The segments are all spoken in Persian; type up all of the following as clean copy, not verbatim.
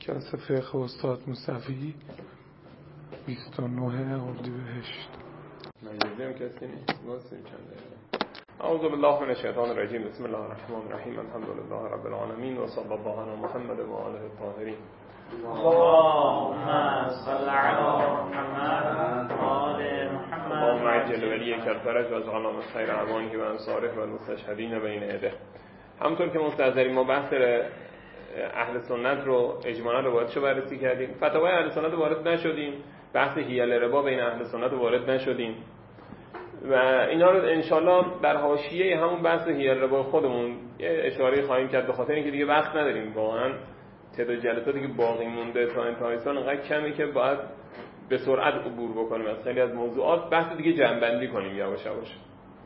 کلاس فقه استاد مصطفی 29 اردیبهشت. من کسی نیست. اعوذ بالله من الشیطان الرجیم. بسم الله الرحمن الرحیم. الحمد لله رب العالمین و صلی الله علی محمد و آله الطاهرین. اللهم صل علی محمد و آل محمد. اللهم عجل ولیک الفرج و اجعل من خیر اعوانه و انصاره و المستشهدین بین یده. همونطور که مستحضرین ما بحث اهل سنت رو اجمالا روایتشو بررسی کردیم. فتاوای اهل سنت وارد نشدیم. بحث حیل ربا بین اهل سنت وارد نشدیم و اینا رو انشالله در حاشیه همون بحث حیل ربا خودمون یه اشاره خواهیم کرد، به خاطر اینکه دیگه وقت نداریم. واقعا تعداد جلساتی که باقی مونده تا انتهای سال انقدر کمی که باید به سرعت عبور بکنیم از خیلی از موضوعات. بحث دیگه جمع‌بندی کنیم یواش یواش.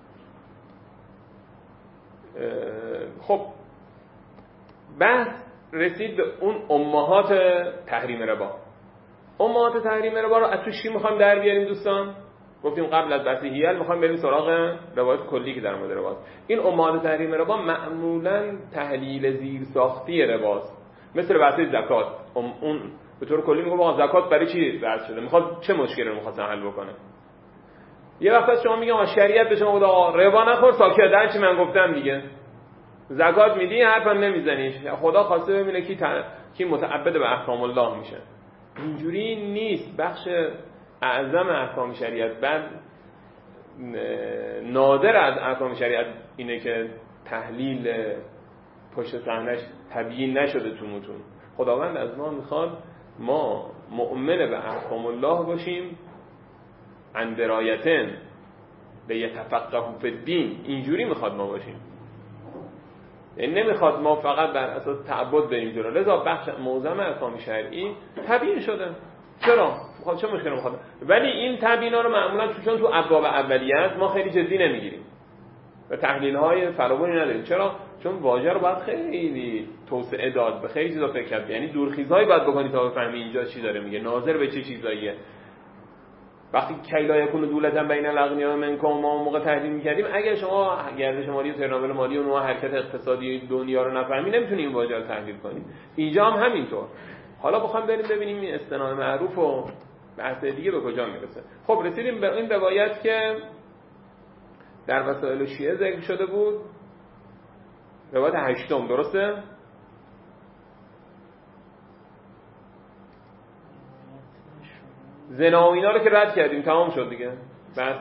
خب بحث رسید به اون امهات تحریم ربا. امهات تحریم ربا رو از تو چی میخوایم در بیاریم دوستان؟ گفتیم قبل از بحث حیل میخوایم بریم سراغ روایت کلی که در مورد رباست. این امهات تحریم ربا معمولاً تحلیل زیر ساختی رباست. مثل بحث زکات. اون به طور کلی میگه آقا زکات برای چی رد شده؟ میخواد چه مشکلی رو میخواد حل بکنه؟ یه وقت شما میگم شریعت به شما گفت آقا ربا نخور، ساکت، در چی من گفتم دیگه. زکات میدی حرفم نمیزنی. خدا خواسته ببینه کی متعبد به احکام الله میشه. اینجوری نیست. بخش اعظم احکام شریعت بعد نادر از احکام شریعت اینه که تحلیل پشت صحنه‌اش تبیین نشده تو متون. خداوند از ما میخواد ما مؤمن به احکام الله باشیم، اندرایتن به یتفقهوا فی الدین. اینجوری میخواد ما باشیم. یعنی نمیخواد ما فقط بر اساس تعبد بریم جلو. لذا بخش معظم احکام شرعی تبیین شده. چرا؟ چه مشکلی میخواد؟ ولی این تبیینا رو معمولا چون تو ابواب اولیه است ما خیلی جدی نمیگیریم و تحلیل‌های فراوانی نداریم. چرا؟ چون واژه رو باید خیلی توسعه داد، به خیلی چیزا فکر کرد. یعنی دورخیزایی باید بکنی تا بفهمی اینجا چی داره میگه، ناظر به چه چیزاییه. وقتی کیلا یکون دولتا بین الاغنیاء منکم ما موقع تحلیل می‌کردیم، اگر شما گردش مالی و ترناول مالی و نوع حرکت اقتصادی دنیا رو نفهمی نمیتونی این واژه رو تحلیل کنی. اینجا هم همینطور. حالا بخوام بریم ببینیم این استناد معروف و بحث دیگه به کجا میرسه. خب رسیدیم به این روایت که در وسائل شیعه ذکر شده بود، روایت 8، درسته؟ زنا و اینا رو که رد کردیم، تمام شد دیگه. بحث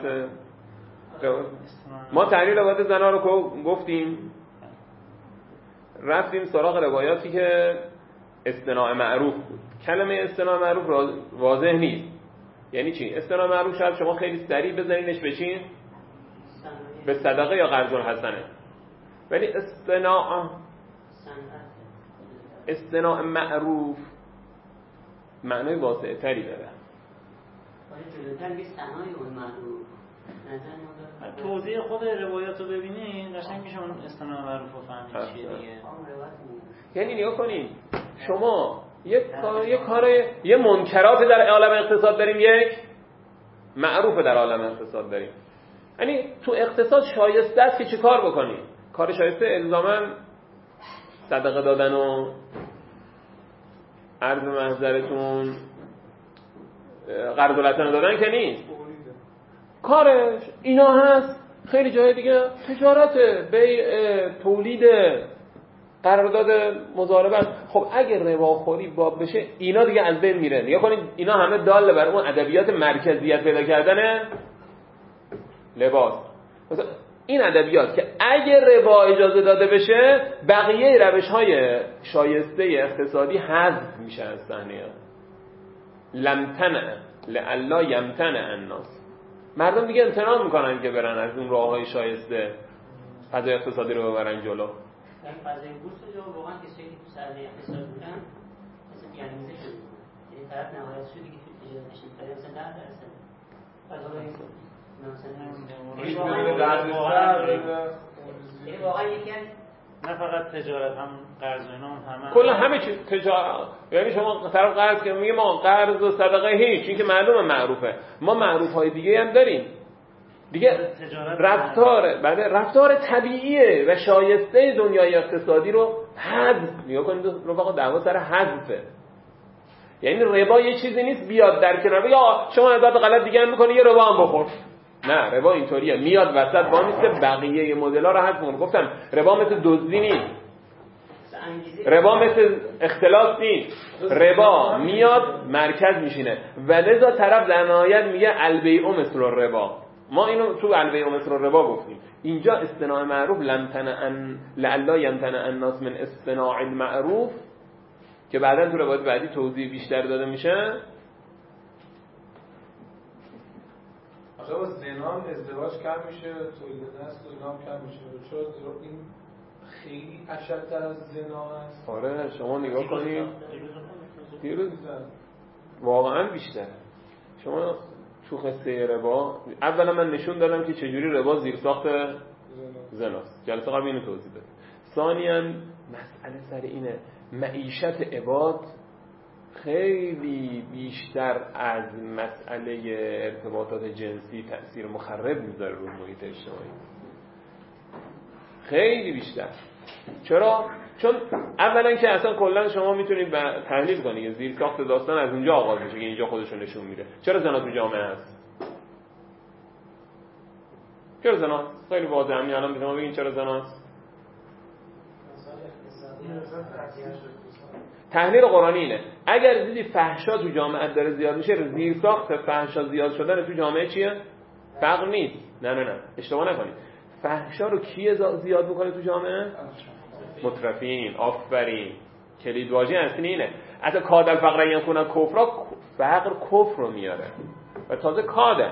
ما تحلیل روایت زنا رو گفتیم، رفتیم سراغ روایاتی که استناء معروف بود. کلمه استناء معروف واضح نیست. یعنی چی؟ استناء معروف شاید شما خیلی سریع بزنینش به چی؟ به صدقه یا قرض الحسنه. ولی استناء معروف معنای واسع تری داره. توضیح خود روایات رو ببینین قشنگ میشه اون استناء معروف رو فهمید چیه دیگه. یعنی نگاه کنین شما یه منکرات در عالم اقتصاد داریم، یک معروف در عالم اقتصاد داریم. یعنی تو اقتصاد شایسته است که چه کار بکنی؟ کار شایسته الزاماً صدقه دادن و عرض محضرتون قرض الحسنه دادن که نیست. کارش اینا هست. خیلی جای دیگه تجارته، بیع، تولید، قرارداد مضاربت. خب اگه رباخوری باب بشه اینا دیگه از بین میره. نگاه کنید اینا همه داله بر اون ادبیات مرکزیت پیدا کردن لباس. مثلا این ادبیات که اگه ربا اجازه داده بشه بقیه روش‌های شایسته اقتصادی حذف میشه از صحنه. لمتنع لئلا یمتنع الناس. مردم دیگه امتناع میکنن که برن از اون راه‌های شایسته فضای اقتصادی رو ببرن جلو. در فضای بورس جو واقعا کسایی که تو سرمایه اقتصاد بودن مثلا پیانیزه شده. یعنی طرف نهایت شدی که تو تجارتش می‌خره مثلا 10%. بعد حالا این مثلا واقعا یکی نه فقط تجارت، هم قرض و اینا هم کلا همه چیز تجارت. یعنی شما طرف قرض که میگه ما قرض و صدقه هیچ، این که معلومه معروفه. ما معروف‌های دیگه هم داریم دیگه. رفتار طبیعیه و شایسته دنیای اقتصادی رو حذف. نگاه کنید رفقا، دعوا سر حذفه. یعنی ربا یه چیزی نیست بیاد در کنار یا شما عادت غلط دیگه هم می‌کنی یه ربا هم بخور. نه، ربا اینطوریه، میاد وسط با نیست بقیه مدل‌ها رو حذف کنه. گفتم ربا مثل دزدی نیست، ربا مثل اختلاس نیست، ربا میاد مرکز میشینه و لذا طرف در نهایت میگه البیع مثل ربا. ما اینو تو البیع مثل ربا گفتیم. اینجا اصطناع معروف لعلا یمتنع الناس من اصطناع المعروف که بعداً تو روایت بعدی توضیح بیشتر داده میشه. آخه با زنا ازدواج کم میشه، تولید نسل و اینا هم کم میشه. چرا این خیلی اشدتر از زنا است؟ آره شما نگاه کنید دیروز واقعا بیشتر. شما تو قصه ربا اولا من نشون دادم که چجوری ربا زیرساخت زناست، جلسه قبل اینو توضیح دادم. ثانیاً مسئله سر اینه معیشت عباد خیلی بیشتر از مسئله ارتباطات جنسی تأثیر مخرب میذاره روی محیط اجتماعی، خیلی بیشتر. چرا؟ چون اولا که اصلا کلا شما میتونید تحلیل کنید زیرساخت داستان از اونجا آغاز میشه که اینجا خودشون نشون میده. چرا زنا تو جامعه هست؟ چرا زنا؟ خیلی واضحه. همین الان به شما بگین چرا زناست؟ تحلیل قرآنی اینه اگر دیدی فحشا تو جامعه داره زیاد میشه، زیرساخت فحشا زیاد شدن تو جامعه چیه؟ فقر نیست. نه اشتباه نکنید. فحشا رو کی زیاد میکنه تو جامعه؟ مترفین. آفرین، کلید واژه اصلی اینه. حتی کاد الفقر یکون کفر، فقر کفر رو میاره و تازه کاده.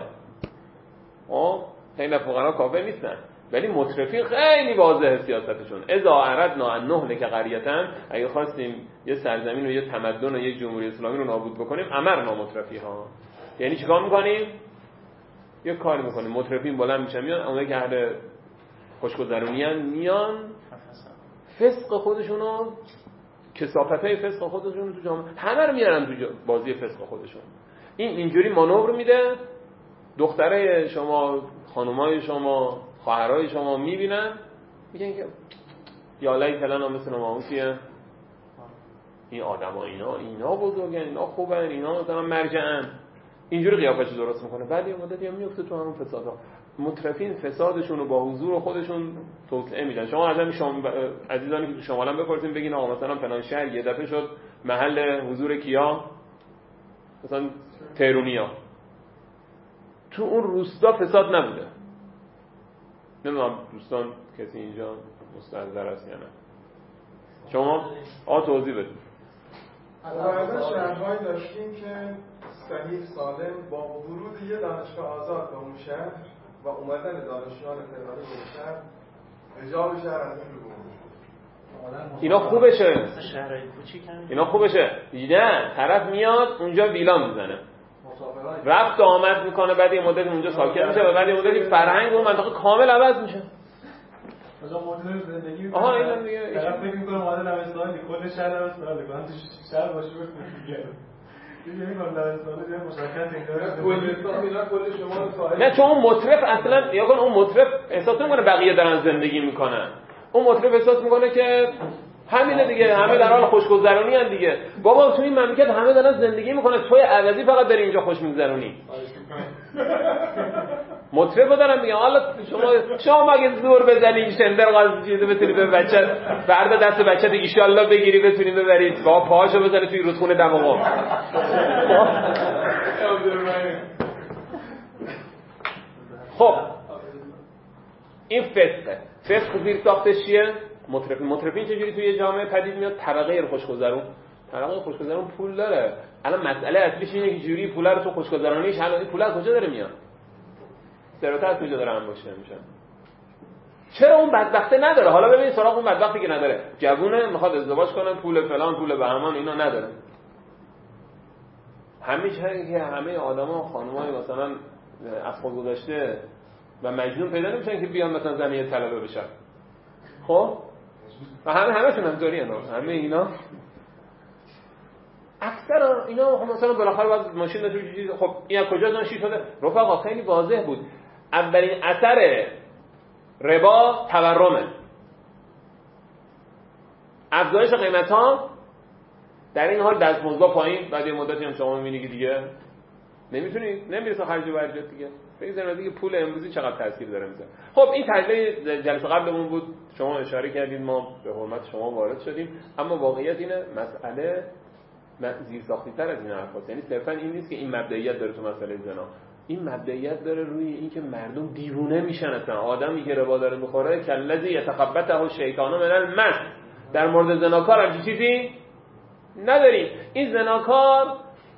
خیلی فقرا کافر نیستن ولی مترفین خیلی واضحه سیاستشون. اذا اردنا ان نهلک قریة، اگه خواستیم یه سرزمین و یه تمدن و یه جمهوری اسلامی رو نابود بکنیم، امرنا مترفیها. یعنی چیکار میکنیم؟ یه کاری میکنیم. مترفین بلند میشن میان، اونایی که اهل خوشگذرونی ان میان فسق خودشونو، کثافتای فسق خودشونو تو جامعه همه رو میارن تو بازی فسق خودشون. این اینجوری مانور میده. دخترای شما، خانمای شما، خواهرای شما میبینن میگن که یا لیتلنا مثل ما اوتیه، این آدما اینا بزرگن، اینا خوبن، اینا مثلا مرجعن. اینجوری قیافش درست میکنه. بعد یه مدتی هم میفته تو همون فسادها. مترفین فسادشون رو با حضور خودشون توسعه میدن. شما عزیزانی که تو شمالم بپرسین بگین آقا مثلا فلان شهر یه دفعه شد محل حضور کیا، مثلا تهرونیا، تو اون روستا فساد نبوده. نمیدونم دوستان کسی اینجا مستحضر است یا نه؟ شما توضیح بدید. بعضا شهرهایی داشتیم که صحیح سالم با ورود یه دانشگاه آزاد به اون شهر و اومدن دانشجویان تهرانی به اون شهر، حجاب شهر از این رو اینا خوبشه. اینا خوبشه. نه، طرف میاد اونجا ویلا میزنه، رفت و آمد میکنه، بعد یه مدت اونجا ساکن میشه و بعد یه مدتی فرهنگ اون منطقه کامل عوض میشه. مثلا مدل زندگی اینم دیگه طرف فکر میکنه مدل دبستانی کل شهر دبستان دیگه تو شهر باشه دیگه میگم دبستان دیگه مشخص اینجا کل شما ساحل. نه، چون اون مطرف اصلا یا کن اون مطرف احساس نمیکنه بقیه دارن زندگی میکنن. اون مطرف احساس میکنه که همینه دیگه، همه در حال خوشگذرونی ان دیگه. بابا تو این مملکت همه دارن زندگی میکنن، توی عوضی فقط داری اینجا خوش میگذرونی. مطرب دارن میگن حالا شما مگه زور بزنی شندر قاضی بتونی به بچه فردا دست بچه ان شاء الله بگیری بتونی ببرید با پاهاشو بزنه توی رودخونه دماغو. خب این فسق زیر ساختش چیه؟ مترفین چجوری توی جامعه پدید میاد؟ طبقه خوشگذرون پول داره. الان مسئله اصلیش اینه که جوری پول رو تو خوشگذرونیش حالا این پول از کجا داره میاد؟ ثروت از کجا داره انباشته میشه؟ چرا اون بدبخته نداره؟ حالا ببین سراغ اون بدبختی که نداره. جوونه میخواد ازدواج کنه، پول فلان پول بهمان اینا نداره. همیشه که همه آدما خانمای مثلا از خود گذشته و مجنون پیدا نمیشن که بیان مثلا زنی طلبه بشن. خب و همه‌شون همینطوریه. همه اینا اکثر اینا مثلا بالاخره باید ماشین داشته. خب این از کجا ناشی شده؟ رفقا خیلی واضح بود. اولین اثر ربا تورمه، افزایش قیمت‌ها، در این حال دستمزد پایین، بعد یه مدتی هم شما می‌بینید که دیگه نمی‌رسه خرج و برجت دیگه. بگذاریم دیگه پول امروزی چقدر تاثیر داره میذاره. خب این تحلیل جلسه قبلمون بود، شما اشاره کردید، ما به حرمت شما وارد شدیم، اما واقعیت اینه مسئله زیرساختی‌تر از این حرفاست. یعنی صرفا این نیست که این مبدئیات داره تو مسئله زنا، این مبدئیات داره روی این که مردم دیوونه میشن. اصلا آدمی که ربا داره میخوره کلذی یتخبطه الشیطان من المس. در مورد زناکار هم چیزی نداریم. این زناکار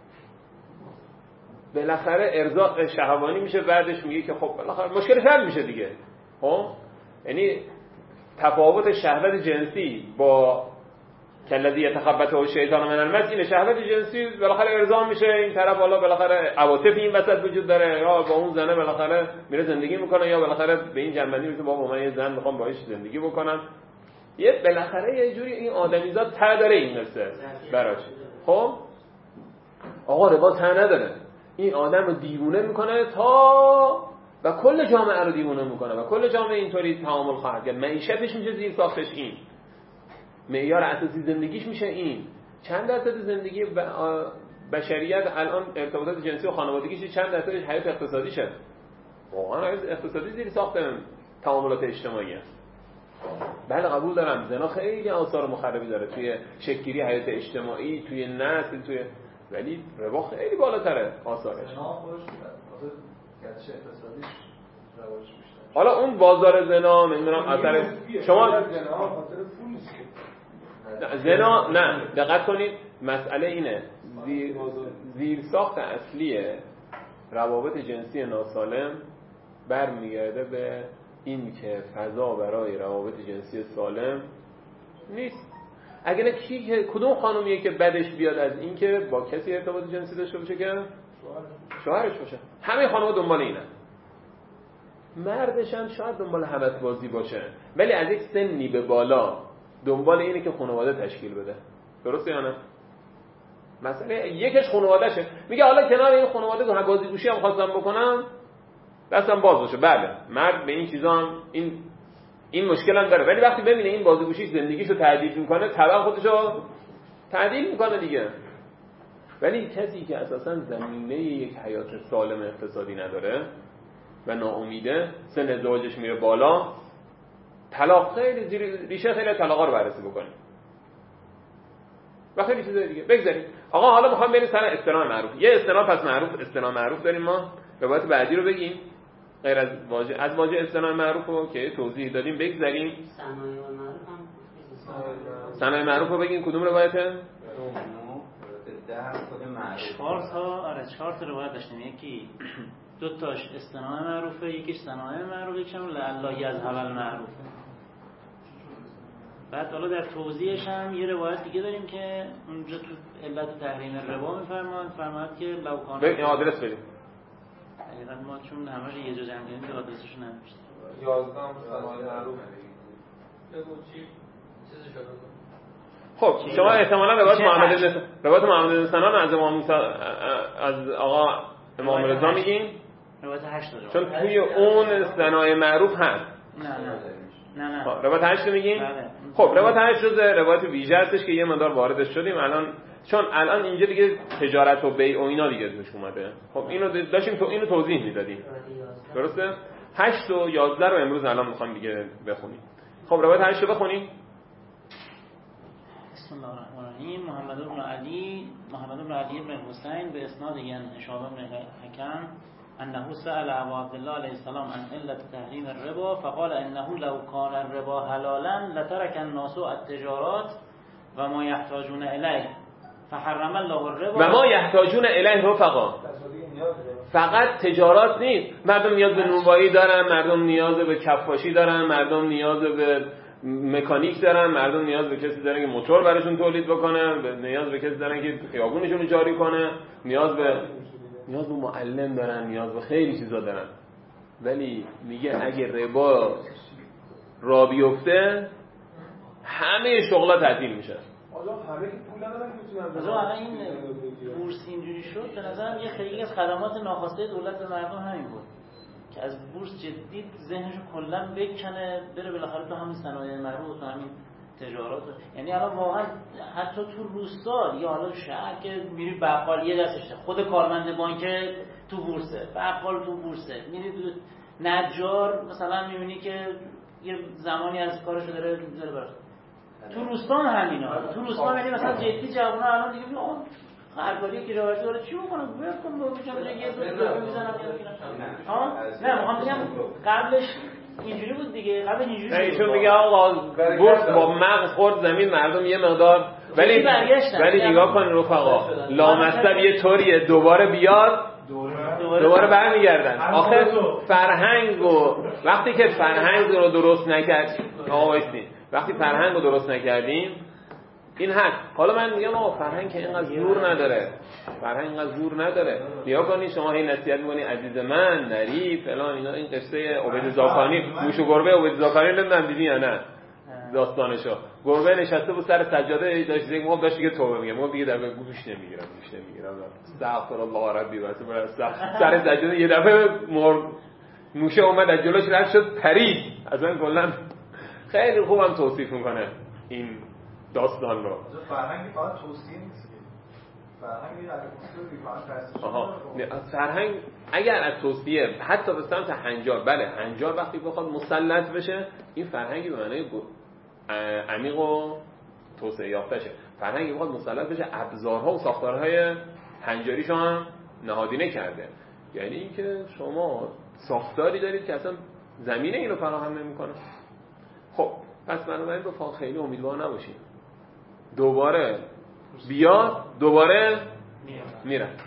بالاخره ارزاق شهوانی میشه، بعدش میگه که خب بالاخره مشکلش حل میشه دیگه. خب یعنی تفاوت شهوت جنسی با کلذی یتخبطه الشیطان من المس اینه، شهوت جنسی بالاخره ارضا میشه، این طرف حالا بالاخره عواطف این وسط وجود داره، یا با اون زنه بالاخره میره زندگی میکنه، یا بالاخره به این جنبندی میشه بابا من یه زن میخوام باهاش زندگی بکنم. یه بالاخره یه جوری این آدمیزاد ته داره این قصه براش. خب آقا ربا ته نداره، این آدم رو دیوونه میکنه تا و کل جامعه رو دیوونه میکنه و کل جامعه اینطوری تعامل خواهد کرد. معیشتش میشه زیر ساختش این، معیار اساسی زندگیش میشه این. چند درصد زندگی بشریت الان ارتباطات جنسی و خانوادگیش، چند درصدش حیات اقتصادیشه؟ واقعا حیات اقتصادی زیر ساخت تعاملات اجتماعی است. بله قبول دارم زنا خیلی آثار مخربی داره توی شکل‌گیری حیات اجتماعی، توی نسل، توی، ولی ربا خیلی بالاتره آثارش. زنا خودش واسه گردش اقتصادیش رواج بیشتر. حالا اون بازار زنا نمیدونم اثر شما زنا خاطر پول نیست. زنا نه، دقت کنید مسئله اینه، زیرساخت اصلی روابط جنسی ناسالم برمیگرده به این که فضا برای روابط جنسی سالم نیست. اگه نه کدوم خانومیه که بدش بیاد از این که با کسی ارتباط جنسی داشته باشه که شوهرش باشه؟ همه خانوما دنبال اینن. مردش هم شاید دنبال هوس بازی باشه، ولی از یک سنی به بالا دنبال اینه که خانواده تشکیل بده. درسته یا نه؟ مثلا یکش خانوادهشه، میگه حالا کنار این خانواده دو بازی گوشی هم خواستم بکنم دستم باز باشه. بله مرد به این چیزا هم این مشکل هم داره، ولی وقتی ببینه این بازی گوشی زندگیشو تعدیل میکنه طبعا خودشو تعدیل میکنه دیگه. ولی کسی که اساسا زمینه یک حیات سالم اقتصادی نداره و ناامیده، سن ازدواجش میره بالا، طلاق خیلی ریشه خیلی طلاقا رو بررسی بکنیم و خیلی چیزای دیگه. بگذاریم آقا حالا میخوام بریم سر اصطلاح معروف. یه اصطلاح پس معروف، اصطلاح معروف داریم ما، روایت بعدی رو بگیم غیر از واژه اصطلاح معروف رو که توضیح دادیم. بگذاریم صنایع معروف رو بگیم. کدوم روایته؟ چهار تا روایت داشتیم، یکی دو تاش اصطلاح معروفه، یکیش صنایع معروف، یکیش هم لعل یذهب المعروف. بعد حالا در توضیحش هم یه روایت دیگه داریم که اونجا تو علت تحریم ربا میفرماد که لو کان این آدرس بدیم. حقیقت ما چون همه رو یه جا جمع کردیم آدرسش نمی‌نوشتیم. 11 صنایع معروف. بگو چی؟ چیزی شده. خب شما احتمالاً روایت محمد بن سنان از امام موسی از آقا امام رضا میگین؟ روایت 8 داره. چون توی اون صنایع معروف هست. نه. روایت 8 میگین؟ بله. خب روایت 8 جزء روایت ویژه هستش که یه مقدار واردش شدیم الان، چون الان اینجا دیگه تجارت و بیع و اینا دیگه توش اومده. خب اینو داشتیم تو اینو توضیح میدادیم. درسته؟ 8 و 11 رو امروز الان میخوام دیگه بخونیم. خب روایت 8 رو بخونیم. بسم الله الرحمن الرحیم. محمد بن علی بن حسین به اسناد شعبه بن حکم انه سأل ابو عبدالله علیه السلام عن علت تحریم الربا فقال انه لو كان الربا حلالا لترك الناس التجارات و ما يحتاجون الیه فحرم الله الربا و ما یحتاجون الیه رفقا. فقط تجارات نیست، مردم نیاز به نونوایی دارن، مردم نیاز به کفاشی دارن، مردم نیاز به مکانیک دارن، مردم نیاز به کسی دارن که موتور براشون تولید بکنه، نیاز به کسی دارن که خیابونشون رو جاری کنه، نیاز به معلم دارن، نیاز به خیلی چیزا دارن. ولی میگه اگه ربا را بیفته همه شغلا تعطیل میشه. حالا همه که پول ندارن میتونن. حالا این بورس اینجوری شد به نظرم یه خیلی از خدمات ناخواسته دولت به مردم همین بود که از بورس جدید ذهنشو کلا بکنه بره بالاخره تو همین صنایع معروف و همین تجارت. یعنی الان واقعا حتی تو روستا یا حالا شهر که میری بقال یه دستشه، خود کارمند بانک تو بورسه، بقال تو بورسه، میری نجار مثلا میبینی که یه زمانی از کارشو داره میذاره براش. تو روستا هم همینا. تو روستا میبینی مثلا جدی جوونا الان دیگه خرگاری که راوردی داره چی میکنه؟ برکن با بچم یه دو تا میزنم ها. نه میخوام بگم قبلش اینجوری بود دیگه. قبل اینجوری بود. ایشون میگه آقا بورس با مغز خورد زمین، مردم یه مقدار ولی نگاه کن رفقا، لامصب یه طوریه دوباره بیاد دوباره برمیگردن. آخه فرهنگ و وقتی که فرهنگ رو درست نکردیم، آقا وقتی فرهنگ رو درست نکردیم این هست. حالا من میگم آقا فرهنگ که اینقدر زور نداره، فرهنگ اینقدر زور نداره. نیا کنی شما هی نصیحت می‌کنی عزیز من نری فلان اینا. این قصه عبید زاکانی، موش و گربه عبید زاکانی نمیدونم دیدی یا نه داستانشو. گربه نشسته بود سر سجاده داشت یک موقع داشت دیگه توبه میگه، موقع دیگه دفعه گوش نمیگیرم استغفر الله ربی واسه سر سجاده یه دفعه موشه اومد از جلوش رد شد پرید. اصلا کلا خیلی خوبم توصیف میکنه این داستان رو. فرهنگی فقط توصیه نیست، فرهنگی از توصیه فقط فرهنگ اگر از توصیه حتی به سمت هنجار، بله هنجار وقتی بخواد مسلط بشه این فرهنگی به معنای عمیق و توسعه یافته شه. فرهنگی بخواد مسلط بشه ابزارها و ساختارهای هنجاریشو هم نهادینه کرده. یعنی اینکه شما ساختاری دارید که اصلا زمینه اینو فراهم نمیکنه. خب پس بنابراین رو خیلی امیدوار نباشید دوباره بیاد دوباره میرن. حتی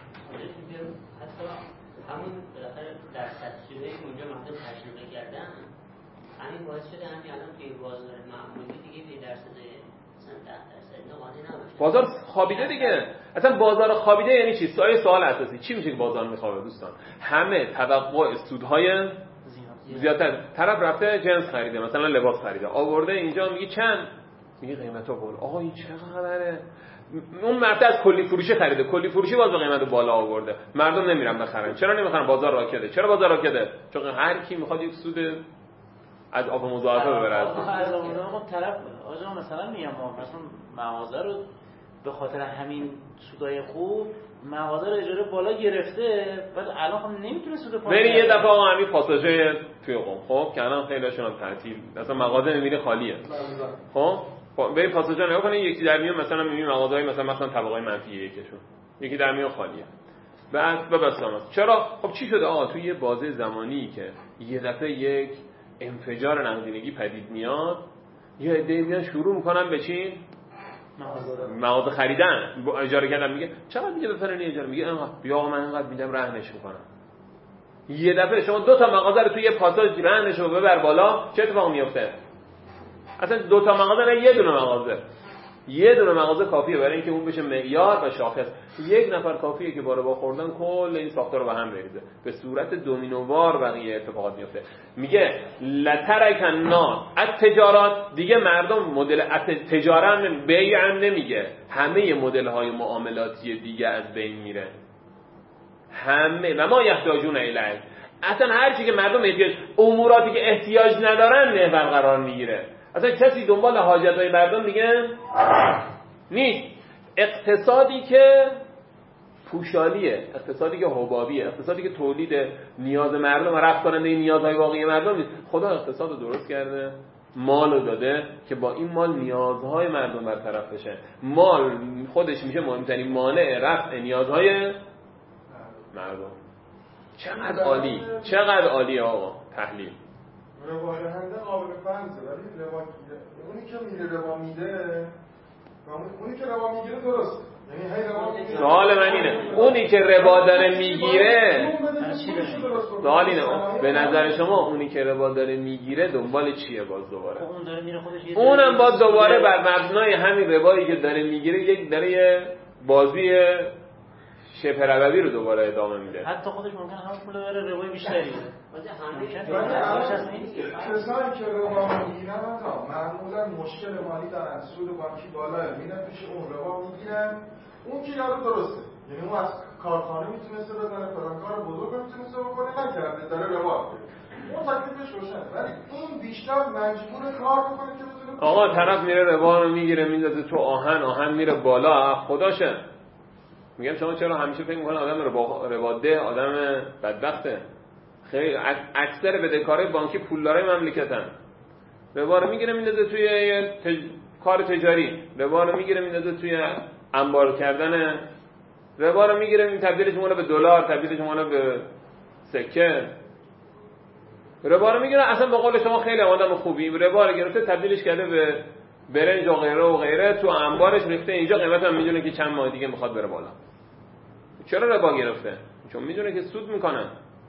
همون بالاخره در سطحی که اونجا مردم تجربه کردن همین باعث شده همین الان توی بازار معمولی دیگه به درصد مثلا 10% نقاطی نباشه. بازار خوابیده دیگه. اصلا بازار خوابیده یعنی چی؟ سوال اساسی چی میشه که بازار میخوابه دوستان؟ همه توقع سودهای زیادتر. طرف رفته جنس خریده، مثلا لباس خریده، آورده اینجا میگه چند؟ میگه قیمتا بالا. آقا این چقدره؟ اون مرد از کلی فروشی خریده، کلی فروشی باز به قیمت بالا آورده. مردم نمیرن بخرن. چرا نمیخرن؟ بازار راکده. چرا بازار راکده؟ چون هر کی میخواد یک سود از آب مضاعفه ببره. از اون طرف آقا مثلا میگم مثلا مغازه رو به خاطر همین سودای خوب مغازه رو اجاره بالا گرفته، بعد الان خب نمیتونه سود پایین. ببین یه دفعه آقا همین پاساژ توی قم، خب که الان خیلیشون هم تعطیل، مثلا مغازه میبینی خالیه. خب بریم پاساژ نگاه کنین، یکی در میون مثلا میبینی مغازه‌های مثلا طبقه منفی یکشون، یکی در میون خالیه. بعد ببسامت چرا؟ خب چی شده آقا؟ توی یه بازه زمانی که یه دفعه یک انفجار نقدینگی پدید میاد، یه عده‌ای میان شروع میکنن به چی؟ مغازه خریدن، اجاره کردن. میگه چقدر میگه بفرنی اجاره؟ میگه انقدر. بیا آقا من انقدر میدم رهنش میکنم. یه دفعه شما دو تا مغازه رو توی یه پاساژ رهنش رو ببر بالا، چه اتفاقی میفته؟ اصلا دو تا مغازه نه، یه دونه مغازه. یه دونه مغازه کافیه برای اینکه اون بشه معیار و شاخص. یک نفر کافیه که باره با خوردن کل این ساختار رو به هم بریزه. به صورت دومینووار بقیه اتفاقات میفته. میگه لترک الناس التجارات، دیگه مردم مدل تجارت بیع نمیگه، همه مدل های معاملاتی دیگه از بین میره. همه و ما یحتاجون الیه. اصلا هر چی که مردم احتیاج، اموراتی که احتیاج ندارن محور قرار میگیره. اصلا کسی دنبال حاجت‌های مردم دیگه نیست. اقتصادی که پوشالیه، اقتصادی که حبابیه، اقتصادی که تولید نیاز مردم و رفع کننده نیازهای واقعی مردم نیست. خدا اقتصاد رو درست کرده، مال رو داده که با این مال نیازهای مردم برطرف بشه. مال خودش میشه مهمترین مانع رفع نیازهای مردم. چقدر عالی، چقدر عالی آقا تحلیل. ربا دهنده قابل فرضه، ولی اونی که میره ربا میده و اونی که ربا میگیره درسته. یعنی هی ربا میگیره. سوال من اینه، اونی که ربا داره میگیره، سوال اینه به نظر شما اونی که ربا داره میگیره دنبال چیه باز دوباره؟ اون داره میره خودش اونم باز دوباره بر مبنای همین ربایی که داره میگیره یک داره بازی شبه ربوی رو دوباره ادامه میده. حتی خودش ممکنه همون پول بره ربای بیشتری بده. کسایی که ربا میگیرن معمولا مشکل مالی دارن، سود بانکی بالاه، میرن پیش اون ربا میگیرن. اون که یارو درسته، یعنی اون از کارخانه میتونسته بزنه، فلان کار بزرگ میتونسته بکنه، نکرده، داره ربا میگیره. اون تکلیفش روشنه. ولی این بیشتر مجبور کار بکنه که بتونه آقا طرف میره ربا رو میگیره میندازه تو آهن میره بالا، خداشه. میگم شما چرا همیشه فکر میکنن آدم رباده آدم بدبخته؟ خیلی اکثر بدهکارای بانکی پولدارای مملکتن. ربا رو میگیره میندازه توی کار تجاری، ربا رو میگیره میندازه توی انبار کردن، ربا رو میگیره تبدیلش میکنه به دلار، تبدیلش میکنه به سکه. ربا رو میگیره اصلا به قول شما خیلی آدم خوبی، ربا رو گرفته تبدیلش کرده به برنج و غیره و غیره، تو انبارش ریخته اینجا، قیمت هم میدونه که چند ماه دیگه میخواد بره بالا. چرا ربا گرفته؟ چون میدونه که سود میکنن.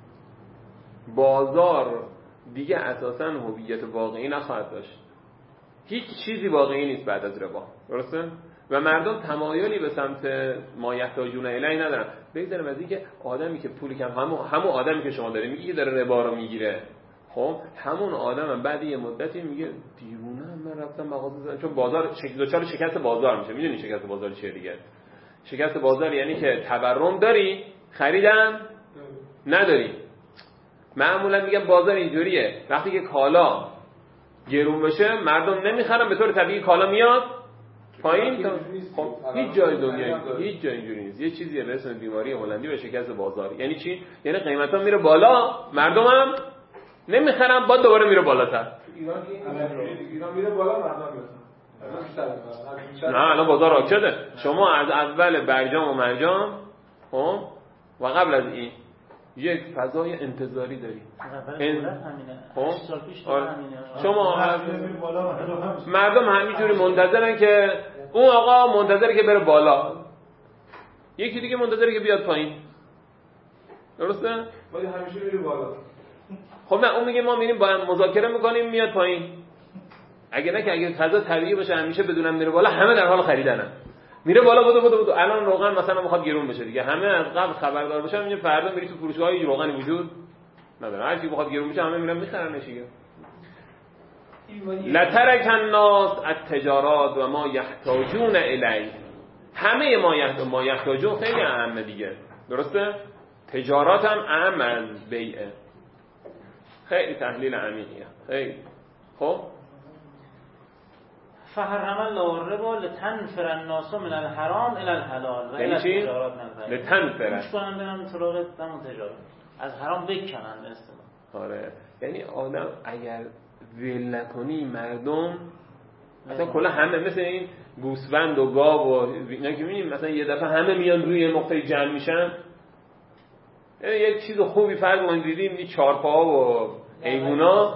بازار دیگه اساسا هویت واقعی نخواهد داشت. هیچ چیزی واقعی نیست بعد از ربا، درسته؟ و مردم تمایلی به سمت ما یحتاجون الیه ندارن. بگذاریم از اینکه آدمی که پول کم، همون آدمی که شما داره میگی که داره ربا رو میگیره، خب همون آدم بعد یه مدتی میگه دیوونه من رفتم مغازه زدم، چون بازار دچار شکست بازار میشه. میدونی شکست بازار چیه دیگه؟ شکست بازار یعنی که تورم داری، خریدن نداری. معمولا میگم بازار اینجوریه، وقتی که کالا گرون بشه مردم نمیخرن، به طور طبیعی کالا میاد پایین. خب هیچ جای دنیا هیچ جای اینجوری نیست. یه چیزیه به اسم بیماری هلندی و شکست بازار. یعنی چی؟ یعنی قیمتا میره بالا، مردم هم نمیخرن، بعد دوباره میره بالاتر. ایران میره بالا، مردم میاد. نه الان بازار راک شده. شما از اول برجام و مرجان خب و قبل از این یک فضای انتظاری داری. خب شما مردم همینجوری منتظرن که اون آقا منتظره که بره بالا، یکی دیگه منتظره که بیاد پایین، درسته؟ ولی همیشه میره بالا. خب نه اون میگه ما میریم با هم مذاکره میکنیم میاد پایین. اگه فضا طبیعی باشه همیشه بدونم میره بالا، همه در حال خریدنن. میره بالا بدو الان روغن مثلا میخواد گرون بشه دیگه، همه از قبل خبردار بشن. میگه فردا میری تو فروشگاه هیچ روغنی وجود نداره، هر چی بخواد گرون بشه همه میرن میخرنش دیگه. لترک الناس التجارات و ما یحتاجون الی. همه ما یحتاجون خیلی اهمه دیگه، درسته؟ تجارات هم اهم از بیعه. خیلی تحلیل عمیقیه. خیلی خب فحرم الله الربا لتنفر الناس من الحرام الى الحلال و الى التجارات نفر. لتنفر مش کنن برن سراغ همون تجارت، از حرام بکنن به اصطلاح. آره یعنی آدم اگر ول نکنی مردم مثلا کلا همه مثل این گوسفند و گاو و اینا که میبینیم مثلا یه دفعه همه میان روی نقطه جمع میشن. یک چیز خوبی فرض ما دیدیم این چارپاها و حیونا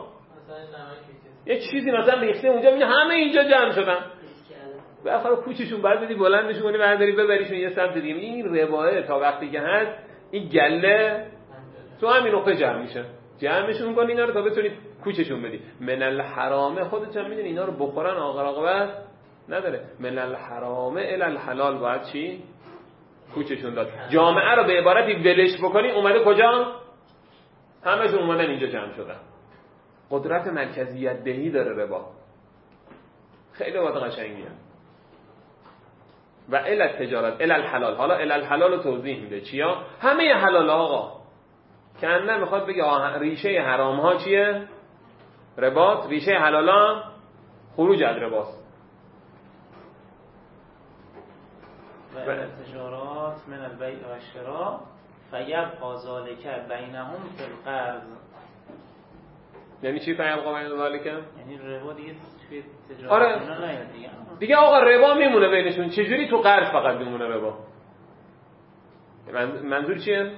یه چیزی مثلا ریخته اونجا، میگه همه اینجا جمع شدن، بالاخره کوچشون بعد بدی بلندشون کنی برداری ببریشون یه سمت دیگه. این روایه تا وقتی که هست این گله تو همین نقطه جمع میشه، جمعشون کنی اینا رو تا بتونی کوچشون بدی. من الحرام خودت هم میدونی اینا رو بخورن عاقبت نداره. من الحرام الی الحلال باید چی؟ کوچشون داد. جامعه رو به عبارتی ولش بکنی اومده کجا؟ همه‌شون اومدن اینجا جمع شدن. قدرت مرکزیت دهی داره ربا، خیلی واقعا قشنگیه. و الی التجارت الی الحلال. حالا الی الحلال رو توضیح میده چیا؟ همه حلال آقا. کنه میخواد بگه ریشه حرام ها چیه؟ رباست. ریشه حلال ها خروج از رباست. و التجارات من البیع و الشراء فیبقى ذلک بینهم فی القرض. یعنی چی فیبقى بین ذلک؟ یعنی ربا دیگه توی تجارت آره. نمیاد دیگه آقا ربا میمونه بینشون. چجوری تو قرض فقط میمونه ربا؟ منظور چیه؟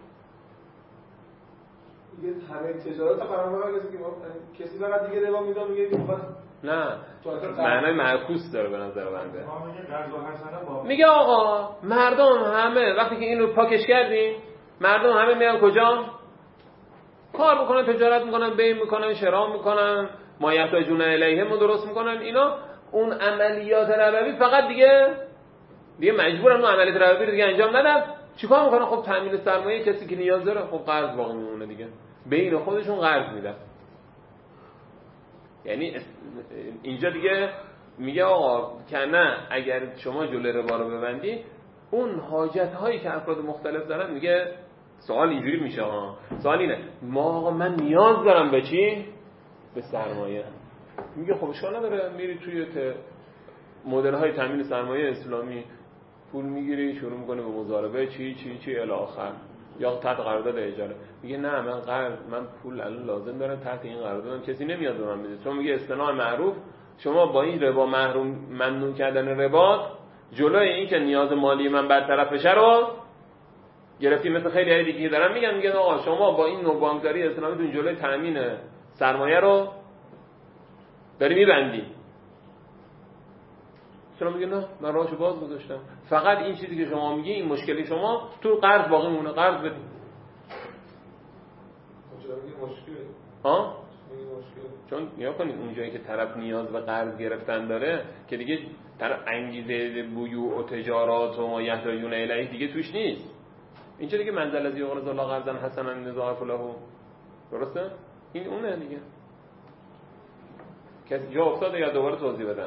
دیگه همه تجارت فراموش کسی فقط دیگه ربا میده میگه میخواد. نه معنی معکوس داره به نظر بنده. میگه آقا مردم همه وقتی که این رو پاکش کردیم مردم همه میان کجا؟ کار میکنن، تجارت میکنن، بیع میکنن، شراء میکنن، ما یحتاجون الیه ما درست میکنن. اینا اون عملیات ربوی فقط دیگه مجبورن اون عملیات ربوی رو دیگه انجام ندن. چیکار میکنن؟ خب تامین سرمایه کسی که نیاز داره خب قرض باقی میمونه دیگه، بین خودشون قرض میدن. یعنی اینجا دیگه میگه آقا کنه اگر شما جلوی ربا رو ببندی اون حاجت هایی که افراد مختلف دارن، میگه سوال اینجوری میشه ها، سوال اینه ما آقا من نیاز دارم به چی؟ به سرمایه. میگه خب اشکال نداره، میری توی مدل های تامین سرمایه اسلامی پول میگیری، شروع میکنه به مضاربه چی الی آخر، یا تحت قرارداد اجاره. میگه نه من پول الان لازم دارم، تحت این قراردادم کسی نمیاد به من بده. چون میگه اصطناع معروف، شما با این ربا ممنوع کردن ربا جلوی این که نیاز مالی من برطرف بشه رو گرفتی. مثل خیلی های دیگه دارن میگن آقا شما با این نوع بانکداری اسلامیتون جلوی تامین سرمایه رو داری میبندی. اسلام میگه نه، من راهشو باز گذاشتم، فقط این چیزی که شما میگی، این مشکلی شما تو قرض باقی مونه، قرض بدید. چون نیا کنید اونجایی که طرف نیاز به قرض گرفتن داره که دیگه طرف انگیزه بیوع و تجارات و یحتاجون الیه دیگه توش نیست. این چه دیگه منزل از یقرض الله قرضا حسنا نضاعف له، درسته؟ این اونه دیگه. کسی جا افتاده یا دوباره توضیح بدم؟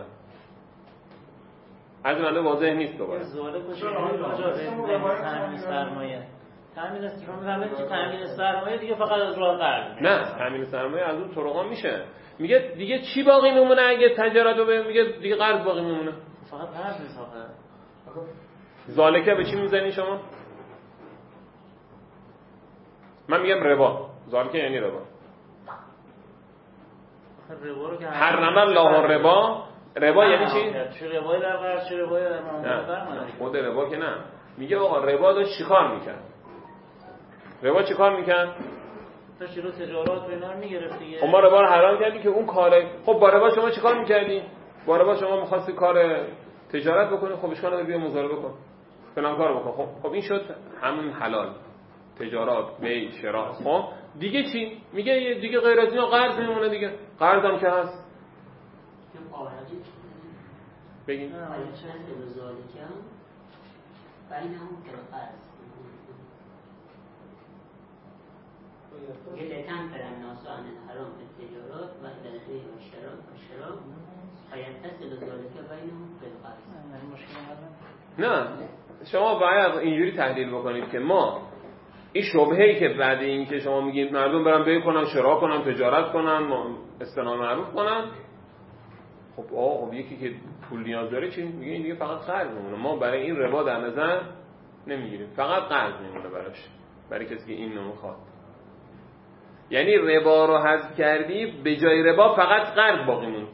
از منده واضح نیست دوباره. زوال کجا تامین سرمایه. تامین سرمایه دیگه فقط از راه قرض. نه، تامین سرمایه از اون طرقا میشه. میگه دیگه چی باقی میمونه اگه تجارت رو میگه دیگه قرض باقی میمونه. فقط قرض نیست آخه. زالکه به چی میزنی شما؟ من میگم ربا. زالکه یعنی ربا. ربا رو که حرم الله الربا. ربا یعنی چی؟ چه ربایی در قرض، چه ربایی در معاملات. خود ربا که نه. میگه آقا ربا داشت چیکار میکرد؟ ربا چیکار میکرد؟ تا شروع تجارات و اینا رو میگرفت دیگه. خب ما ربا رو حرام کردیم که اون کاره. خب با ربا شما چیکار میکردی؟ با ربا شما می‌خواستی کار تجارت بکنی، خب اشکال نداره بیا مضاربه کن. فلان کارو بکن. خب این شد همون حلال. تجارت، بیع، شراء. خب دیگه چی؟ میگه دیگه غیر از اینا قرض میمونه دیگه. قرض هم که هست. بگین. لتنفر الناس عن الحرام بالتجارات و الى البيع والشراء فيتصل ذلك بينهم بالقرض. نه، شما باید اینجوری تحلیل بکنید که ما این شبهه‌ای که بعد این که شما میگید مردم برن بیع کنن، شراء کنن، تجارت کنن، اصطناع معروف کنن، خب یکی که پول نیاز داره چی؟ میگه این دیگه فقط قرض میمونه. ما برای این ربا در نظر نمیگیریم، فقط قرض میمونه براش، برای کسی که این نمیخواد. یعنی ربا رو حذف کردی، به جای ربا فقط قرض باقی موند.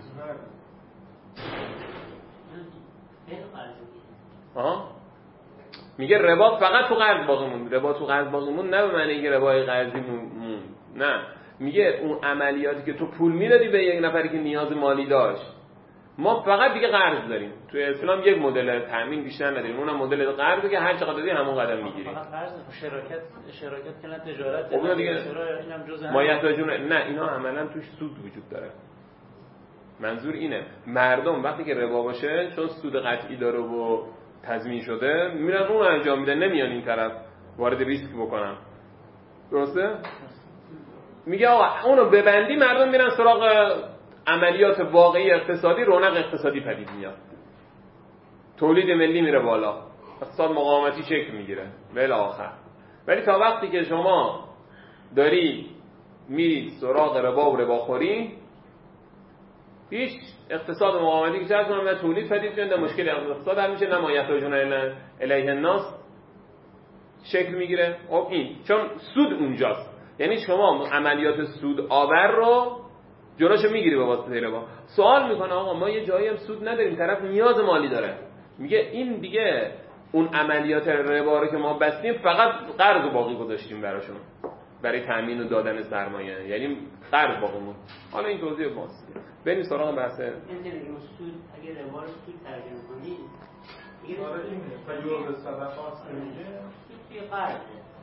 میگه ربا فقط تو قرض باقی موند. ربا تو قرض باقی موند نه به معنی اینکه ربای قرضی موند، نه، میگه اون عملیاتی که تو پول میدادی به یک نفری که نیاز مالی داشت، ما فقط دیگه قرض داریم. توی اسلام یک مدل تامین بیشتر نداریم، اونم مدل قرضه که هر چقدر دادی همون قدم میگیری. فقط قرض، شراکت کنن، تجارت، اون دیگه اینم جزء ما یحتاجون، نه اینا عملا توش سود وجود داره. منظور اینه مردم وقتی که ربا باشه، چون سود قطعی داره و تضمین شده، میرن اون انجام میدن، نمیان این طرف وارد ریسک بکنن. درسته؟ میگه آقا اونو ببندی، مردم میرن سراغ عملیات واقعی اقتصادی، رونق اقتصادی پدید میاد، تولید ملی میره بالا، اقتصاد مقاومتی شکل میگیره بالاخره آخر. ولی تا وقتی که شما داری میرید سراغ ربا و رباخوری، هیچ اقتصاد مقاومتی که چرا کنه، نه تولید پدید میاد، نه مشکل اقتصاد حل میشه، نه ما یحتاجون الیه الناس شکل میگیره. خب این چون سود اونجاست، یعنی شما عملیات سود آور رو جلوشو میگیری به واسطه ربا. سوال میکنه آقا ما یه جایی هم سود نداریم، طرف نیاز مالی داره، میگه این دیگه اون عملیات ربا رو که ما بستیم فقط قرض باقی گذاشتیم براشون برای تامین و دادن سرمایه، یعنی قرض باقی موند. حالا این توضیح ماست. بریم سراغ بحث سود. اگه ربا رو سود ترجمه کنید دیگه فیوض صدقات توی قرضه.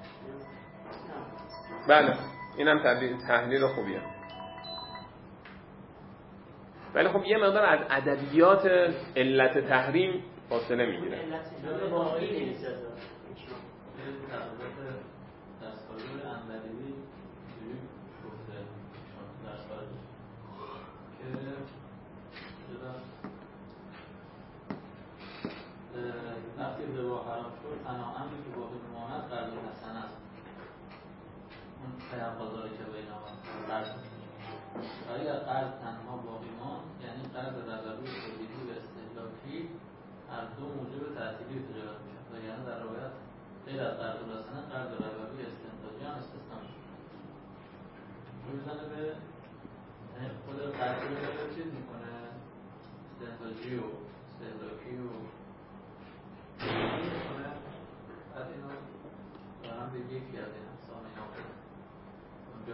بله اینم تحلیل خوبیه. ولی خب یه مقدار از ادبیات علت تحریم فاصله میگیره. وقتی ربا حرام شد تنها امری که باقی میماند قرض حسنه است. اون پیام بازاری که بین آمد قرض اگر قرض تنها باقی ماند یعنی قرض ربوی تولیدی و استهلاکی هر دو موجب تعطیلی تجارت میشن و یعنی در روایت غیر از قرض الحسنه قرض ربوی استنتاجی هم استثنا میشه. میزنه به خود قرض رو چیز میکنه استنتاجی و استهلاکی و میکنه، بعد اینو دارم به یکی از این اقسام اینا اونجا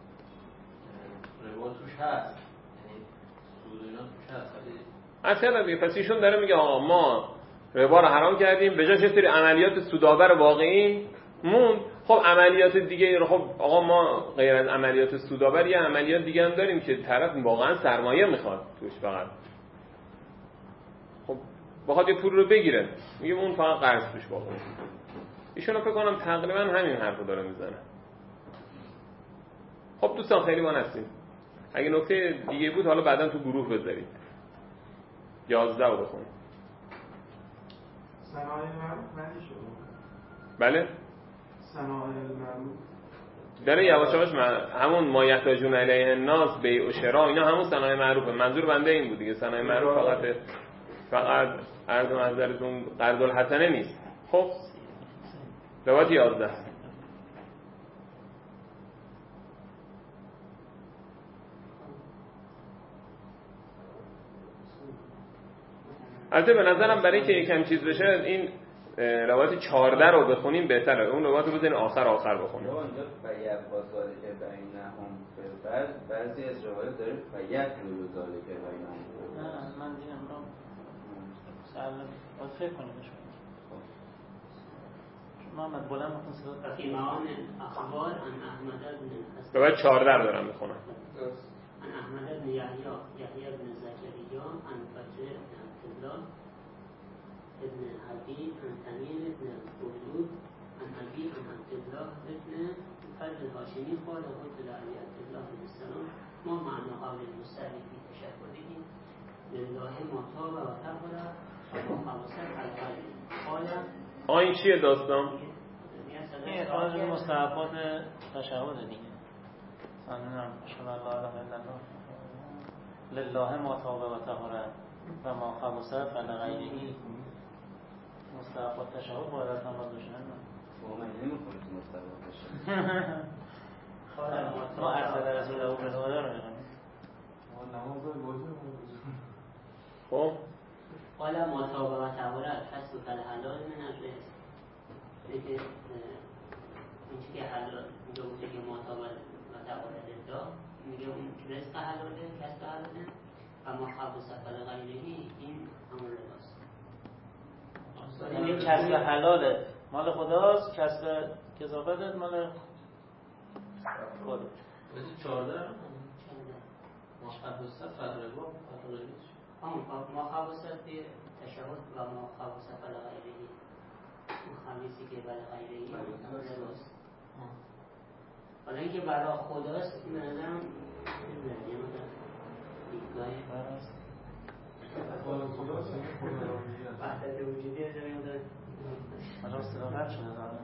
ربا توش هست، یعنی سود اینا توش هست. اصلا دیگه پس ایشون داره میگه آقا ما ربا رو حرام کردیم به جاش یه سری عملیات سودآور واقعی موند. خب عملیات دیگه رو خب آقا ما غیر از عملیات سودآور یه عملیات دیگه هم داریم که طرف واقعا سرمایه میخواد توش، فقط خب بخواد یه پول رو بگیره میگه اون فقط قرض توش واقعا. ایشون فکر کنم تقریبا همین حرفو داره میزنه. خب دوستان خیلی ما هستیم، اگه نکته دیگه بود حالا بعدا تو گروه بذارید. 11 رو بخونید. صنایع معروف معنی شد. بله؟ صنایع معروف داره یواش یواش همون ما یحتاجون الیه الناس بیع و شراء اینا همون صنایع معروفه. منظور بنده این بود دیگه، صنایع معروف فقط عرض منظرتون قرض الحسنه نیست. خب روایت 11 البته به نظرم برای اینکه یکم چیز بشه این روایت 14 رو بخونیم بهتره. اون روایت رو بزنین آخر بخونیم. اونجا فیت بازاله که بینهم بعضی از روایت داره فیت بازاله که بینهم. نه من دیدم رو سأل باید فکر کنیم محمد بلند بکن صدا. فی معان اخبار عن احمد بن حسن روایت 14 دارم میخونم. عن احمد بن یحیی بن زکریا عن فتح بن عبدالله ابن حبیب عن تمیم ابن خلود عن حبیب عن عبدالله ابن فرد الهاشمی قال قلت لعلی عبدالله علیه السلام ما معنی قول المستعلی فی تشهده لله ما طاب و طهر و خمسه القلب قال این چیه داستان؟ این اخراج مستحبات تشهد دیگه. سننم اشهد ان لا اله الا الله لله ما طاب و طهر و ما خبث فلغیره. مستحبات تشهد باید از نماز بشنن. واقعا نمیخوره تو مستحبات تشهد. ما ارسل رسوله بالهدی رو میگیم. نماز واجب. خب قال ما طاب و طهر کسب الحلال من الرزق. دیگه این چیزی که حلال اینجا بوده که ما طاب و طهر ادعا میگه اون رزق حلاله، کسب حلاله و ما خبث فلغیره این همون رباست. این کسب حلاله مال خداست، کسب کذابت مال خود. بذید 14 ما خبث فرقا ما خبث تشهد و ما خبث فلغیره اون خمیسی که فلغیره همون رباست. حالا اینکه برای خداست به نظرم دیدگاهی وحدت وجودی از این داره. حالا صداقت شده داره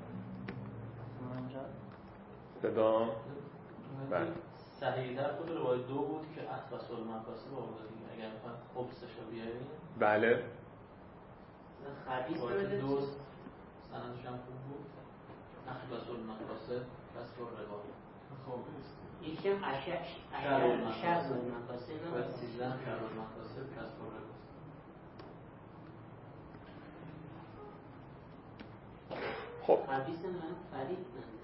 صدا بله صحیح در خود روایت 2 بود که اخبث المقاصد آورده دیگه. اگر میخواد خبثش رو بیاریم بله خبیث روایت داره 2 سندش هم خوب بود. اخبث المقاصد کسب الربا. یکی هم شر المقاصد و 13 شر المقاصد کسب الربا. خب خبیث من فرید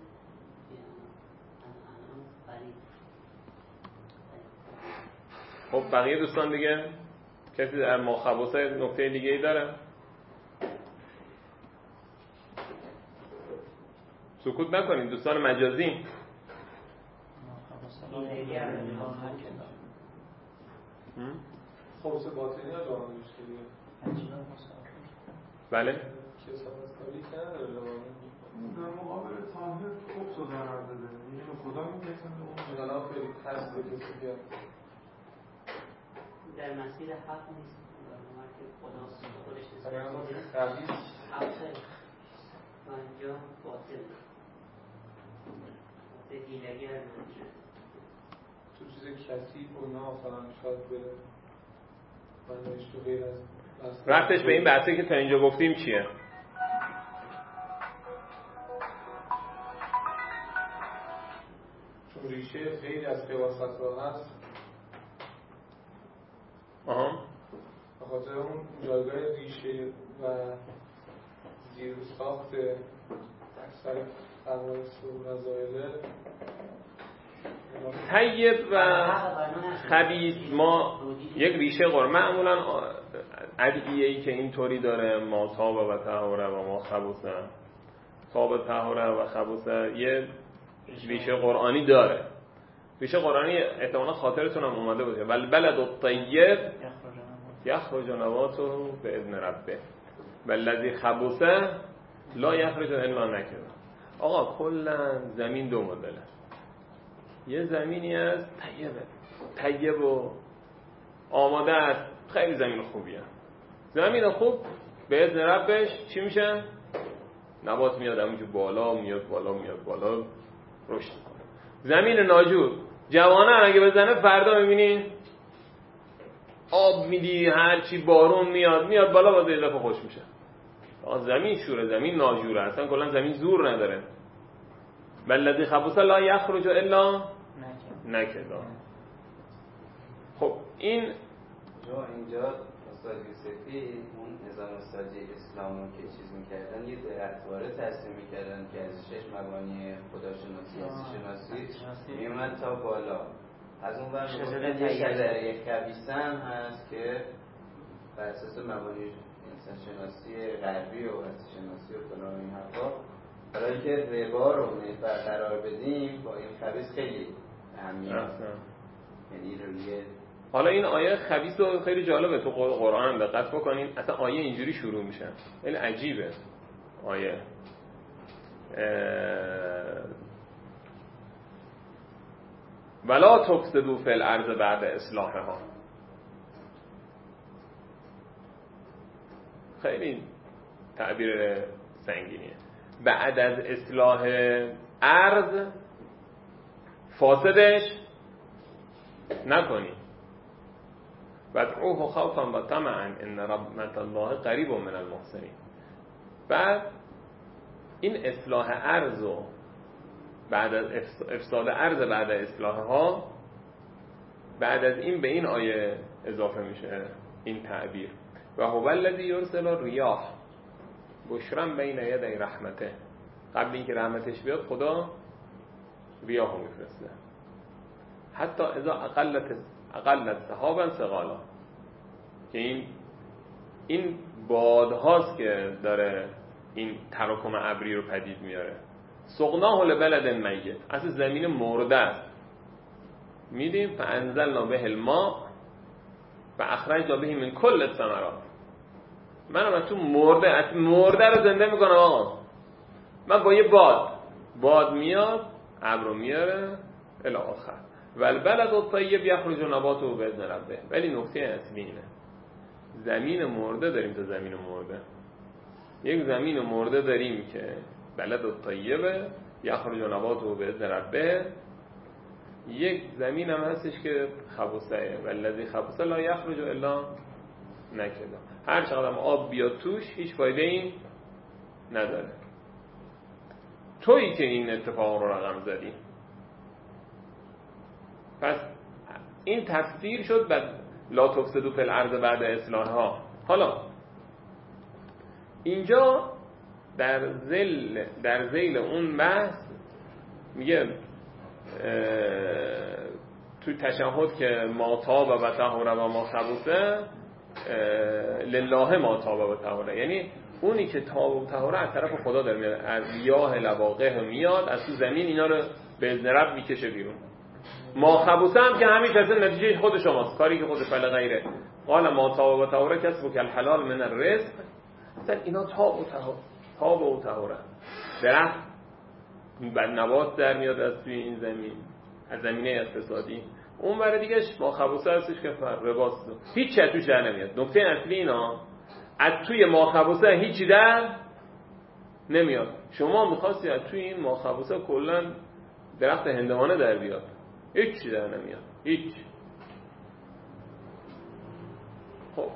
فرید. خب بقیه دوستان دیگه کسی در مخبصه نکته دیگه ای داره؟ سکوت نکنید دوستان مجازی. خبث باطنی ها جوان مشکلیه. بله کسب از طبیعی که نداره در مقابل طاهر خبث رو ضرر داده. یعنی به خدا میگفتن اون جناب خیلی ترس به کسی که در مسیر حق نیست که خداست خودش نیست خبیث حق و اینجا باطل هیلگر تو چیزی کثیف و نه مثلا شاید به معنیش تو غیر از رفتش به این بحثی که تا اینجا گفتیم چیه؟ چون ریشه خیلی از خواست ها هست به خاطر اون جایگاه ریشه و زیر ساخت اکثر قواعد و رضایل طیب و خبیث ما یک ریشه قرآن معمولا ادعیه‌ای که اینطوری داره ما تاب و طهاره و ما خبثه تاب طهاره و خبثه یه ریشه قرآنی داره. ریشه قرآنی احتمالا خاطرتون هم اومده باشه والبلد الطیب یخرج نباته باذن ربه والذی خبث لا یخرج الا نکدا. آقا کلا زمین دو مدله، یه زمینی از طیب و آماده است، خیلی زمین خوبیه. زمین خوب به اذن ربش چی میشه؟ نبات میاد همونجور بالا میاد رشد میکنه. زمین ناجور جوانه اگه بزنه فردا میبینی آب میدی هرچی بارون میاد بالا باز یه دفعه خوش میشه. زمین شوره، زمین ناجوره، اصلا کلا زمین زور نداره. والذی خبث لا یخرج الا نکدا. خب اینجا استاد یوسفی اون نظام استادی اسلامو که چیز میکردن یه درختواره ترسیم میکردن که از 6 مبانی خداشناسی شناسی میومد تا بالا. از اون ور یه شجره خبیثه هم هست که بر اساس مبانی انسان شناسی غربی و انسان شناسی و فلان این حرفا برای اینکه ربا رو برقرار بدیم با این خبیث خیلی اهمیت داره. یعنی روی حالا این آیه خبیث رو خیلی جالبه تو قرآن هم دقت بکنین، اصلا آیه اینجوری شروع میشه، خیلی عجیبه آیه. ولا تفسدوا فی الارض بعد اصلاحها. خیلی تعبیر سنگینیه. بعد از اصلاح ارض فاسدش نکنی. وادعوه خوفا و طمعا ان رحمت الله قریب من المحسنین. بعد این اصلاح ارض و بعد از افساد ارض بعد اصلاحها بعد از این به این آیه اضافه میشه این تعبیر و هو الذی یرسل الریاح بشرا بین یدی رحمته. قبل اینکه رحمتش بیاد خدا ریاحو میفرسته حتی اذا اقلت سحابا ثقالا، که این بادهاست که داره این تراکم ابری رو پدید میاره. سقناه لبلد میت، اصل زمین مرده است، میدیم فانزلنا به الماء و اخرجنا به من کل الثمرات. منم از تو مرده رو زنده میکنم. آقا من با یه باد میاد ابر رو میاره الی آخر. والبلد الطیب یخرج نباته باذن ربه. ولی نکته اصلی اینه زمین مرده داریم تا زمین مرده. یک زمین مرده داریم که بلد الطیب یخرج نباته باذن ربه، یک زمین هم هستش که خبثه والذی خبث لا یخرج الا نکدا. هر چقدر آب بیاد توش هیچ فایده این نداره. تویی که این اتفاق رو رقم زدی. پس این تفسیر شد بعد لا تفسدوا فی الارض بعد اصلاحها. حالا اینجا در ذیل اون بحث میگه توی تشهد که ما تاب و طهور و ما خبثه لله ما تاب و طهور، یعنی اونی که تاب و طهور از طرف خدا داره میاد، از ریاه لواقح میاد از تو زمین اینا رو به اذن رب میکشه بیرون. ما خبثه هم که همیشه اصلا نتیجه خود شماست، کاری که خود فعل غیره. قال ما تاب و طهور کسب که الحلال من الرزق. مثلا اینا تاب و طهور درخت بعد نبات در میاد از توی این زمین، از زمینه اقتصادی. اون برای دیگه ما خبثه هستش که رباست، هیچ چیزی توش در نمیاد. نکته اصلی اینا از توی ما خبثه هیچی در نمیاد. شما می‌خواستی از توی این ما خبثه کلا درخت هندوانه در بیاد، هیچ چیزی در نمیاد. هیچ. خب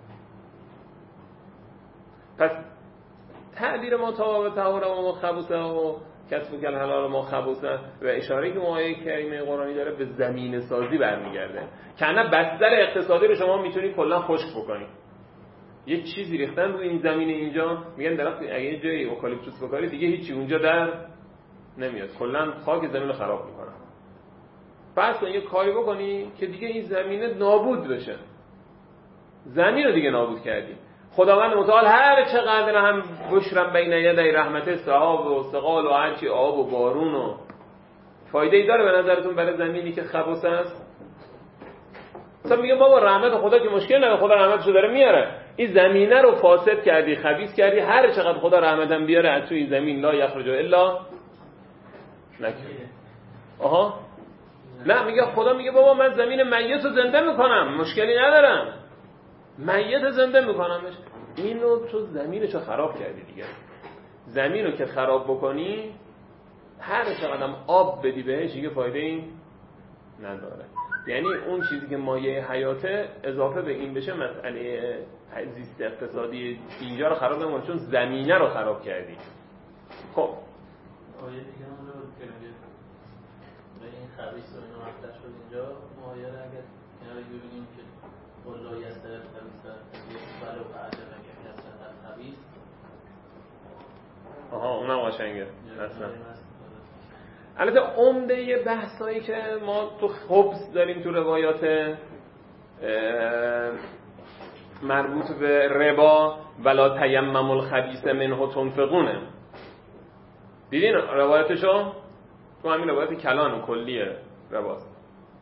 پس تعبیر ما تا طهور ما خبوثه و کسب کل حلال ما خبوثه و اشاره که آیه کریمه قرآنی داره به زمین سازی برمیگرده که نه بستر اقتصادی رو شما میتونید کلا خشک بکنید. یه چیزی ریختن روی این زمین اینجا، میگن درخت اگه یه جایی اوکالیپتوس بکاری دیگه هیچی اونجا در نمیاد، کلا خاک زمین رو خراب میکنه. فرض کن یه کاری بکنی که دیگه این زمینه نابود بشه، زمین رو دیگه نابود کردی. خداوند متعال هر چقدر هم بشرم بین یدی رحمت سحاب و سقال و هرچی آب و بارون و فایده ای داره به نظرتون برای زمینی که خبوث است؟ مثلا میگه بابا رحمت خدا که مشکل نداره، خدا رحمتشو داره میاره. این زمینه رو فاسد کردی، خبیث کردی، هر چقدر خدا رحمتم بیاره از توی زمین لا یخرج الا نکره. آها نه، میگه خدا میگه بابا من زمین میت رو زنده میکنم، مشکلی ندارم، میت زنده میکنمش. اینو تو زمینشو خراب کردی دیگه. زمین رو که خراب بکنی هر چقدر آب بدی بهش دیگه فایده این نداره. یعنی اون چیزی که مایه حیاته اضافه به این بشه مسئله زیست اقتصادی اینجا رو خراب نمی‌کنه، چون زمینه رو خراب کردی. خب آیه دیگه اون رو بگیم به این خبیث و اینو مطرح شد اینجا مایه رو اگر کنار ببینیم که والله یستر خبیث ولو اعجب که کسرت خبیث. آها اونم قشنگه اصلا. البته عمده بحثایی که ما تو خبث داریم تو روایات مربوط به ربا ولا تیمموا الخبیث منه تنفقونه. دیدین روایتشو؟ تو همین روایت کلان و کلیه رباست.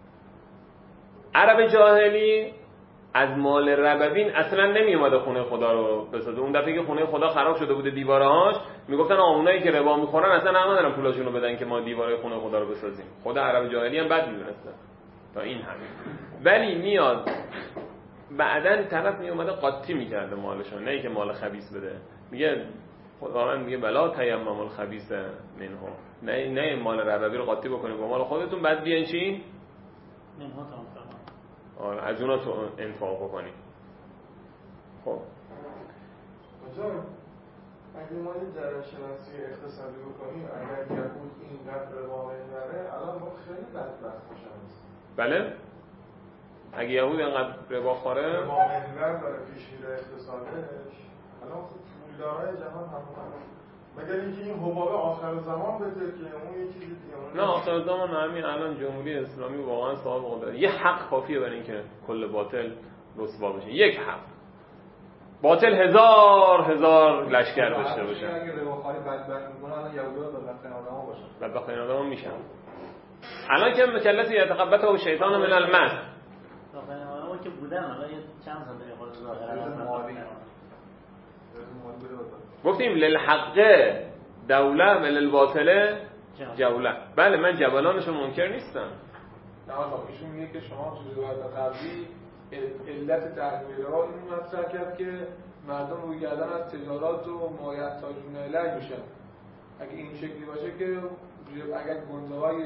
عرب جاهلی از مال ربوین اصلا نمی اومده خونه خدا رو بسازه. اون دفعه که خونه خدا خراب شده بوده دیوارهاش، میگفتن اونایی که ربا میخورن اصلا حق ندارن پولاشون رو بدن که ما دیواره خونه خدا رو بسازیم. خود عرب جاهلی هم بد میدونسته تا این همین. ولی میاد بعدن طرف می اومده قاطی میکرده مالشون، نه اینکه مال خبیث بده. میگه خداوند میگه بلا تیمموا الخبیث منه، نه مال ربوی رو قاطی بکنید با مال خودتون، بعد بیاین چی؟ آره از اونا تو انفاق بکنید. خب اگه ما یه جریان شناسی اقتصادی بکنیم، اگر یهود اینقدر ربا میبره الان ما خیلی بدبخت میشیم. بله؟ اگه یهود اینقدر ربا خوره ربا محور داره پیش میره اقتصادش، الان پولدارای جهان هم مگر اینکه این حباب آخر زمان بده که اون یه چیزی دیگه. نه آخر زمان همین الان جمهوری اسلامی واقعا صاحب داره. یه حق کافیه برای اینکه کل باطل رسوا بشه. یک حق. باطل هزار لشکر داشته باشه. اگه رباخواری بدبخت میکنه الان یهودی‌ها بدبخت‌ترین آدم‌ها باشن. بدبخت‌ترین آدم‌ها میشن. الان که مکلف یتقبته شیطان من المس. بدبخت‌ترین آدم‌ها که بودن الان یه چند سال دیگه خود ظاهرا گفتیم للحق دوله و للباطل جوله. بله من جوالانشو منکر نیستم. نه آقا ایشون میگه که شما تو روایت قبلی علت تحریم ربا اینو مطرح کرد که مردم روی کردن از تجارات و ما یحتاجون الیه میشن. اگه این شکلی باشه که اگر گنجه‌های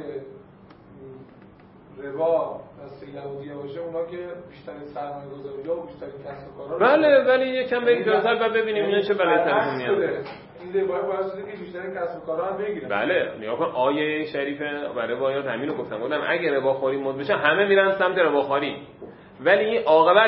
ربا از یهودی‌ها باشه، اونا که بیشترین سرمایه‌گذاری‌ها و بیشترین کسب و کارها. بله ولی یکم بریم جلوتر و ببینیم اینا چه بلایی سرشون میاد. این روایت باعث شده که بیشترین کسب و کارها رو بگیرن. بله نگاه کن آیه شریفه و روایات همین رو گفتم اگه رباخوری مد بشه همه میرن سمت رباخوری، ولی این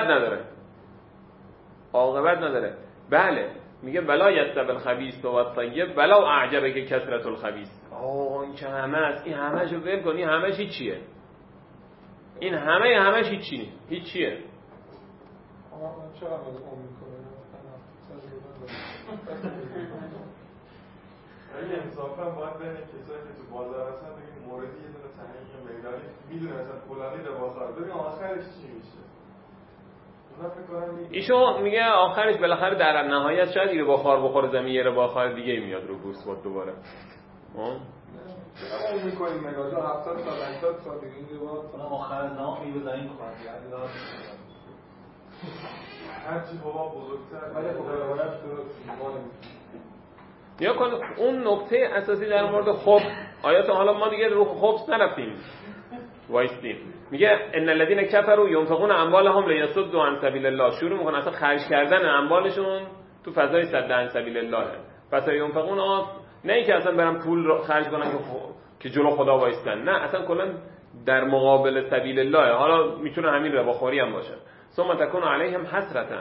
عاقبت نداره. بله میگه ولا یستوی الخبیث و الطیب ولو اعجبک کثرة الخبیث. این که همه است، این همه‌شو ول کنی، همه‌ش هیچیه. این همه‌ش هیچیه. چقدر امید کنه اگه انصافا باید بین کسایی که تو بازار هستن بگیم موردی یه دونه تحقیق میدانی میدونه اصلا فلانی رباخوار، ببین آخرش چی میشه. ایشون میگه آخرش بالاخره در نهایت شاید این رباخوار بخوره زمین، یه رباخوار دیگه میاد رو گوشت بود دوباره. چرا اون میکنیم مگاجا 700 سال 80 سال دیگه این ربا آخر زمان میبزنیم بخورم هرچی بابا بزرگتر ولی خب روایت درست یا کن اون نکته اساسی در مورد خبث آیات. حالا ما دیگه رو خبث نرفتیم، وایستیم. میگه ان الذين كفروا ينفقون اموالهم ليصدوا عن سبيل الله. شروع میکنه اصلا خرج کردن اموالشون تو فضای صد عن سبیل الله. پس ينفقون نه اینکه اصلا برن پول خرج کنن که جلو خدا وایستن، نه اصلا کلا در مقابل سبیل الله. حالا میتونه همین رباخوری هم باشه. ثم تكون عليهم حسرة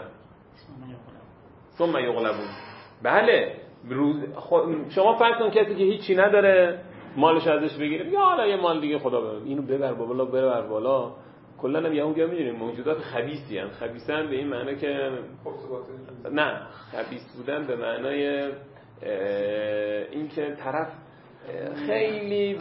ثم يغلبون. بله شما فرض کن کسی که هیچی نداره مالش ازش بگیره، یا حالا یه مال دیگه خدا ببر اینو ببر بالا ببر بالا. کلا هم یهودی‌ها می‌دونید موجودات خبیثی ان. خبیثن به این معنی که نه، خبیث بودن به معنای این که طرف خیلی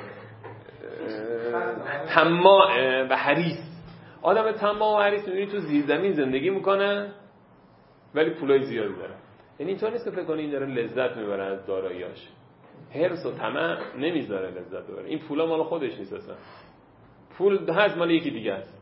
طماع و حریص. آدم طماع و حریص می‌بینی تو زیرزمین زندگی میکنه ولی پولای زیادی داره. یعنی اینطور نیست که فکر کنی این داره لذت میبره از داراییاش. حرص و طمع نمیذاره لذت ببره. این پولا مال خودش نیست اصلا. پول هست مال یکی دیگه است.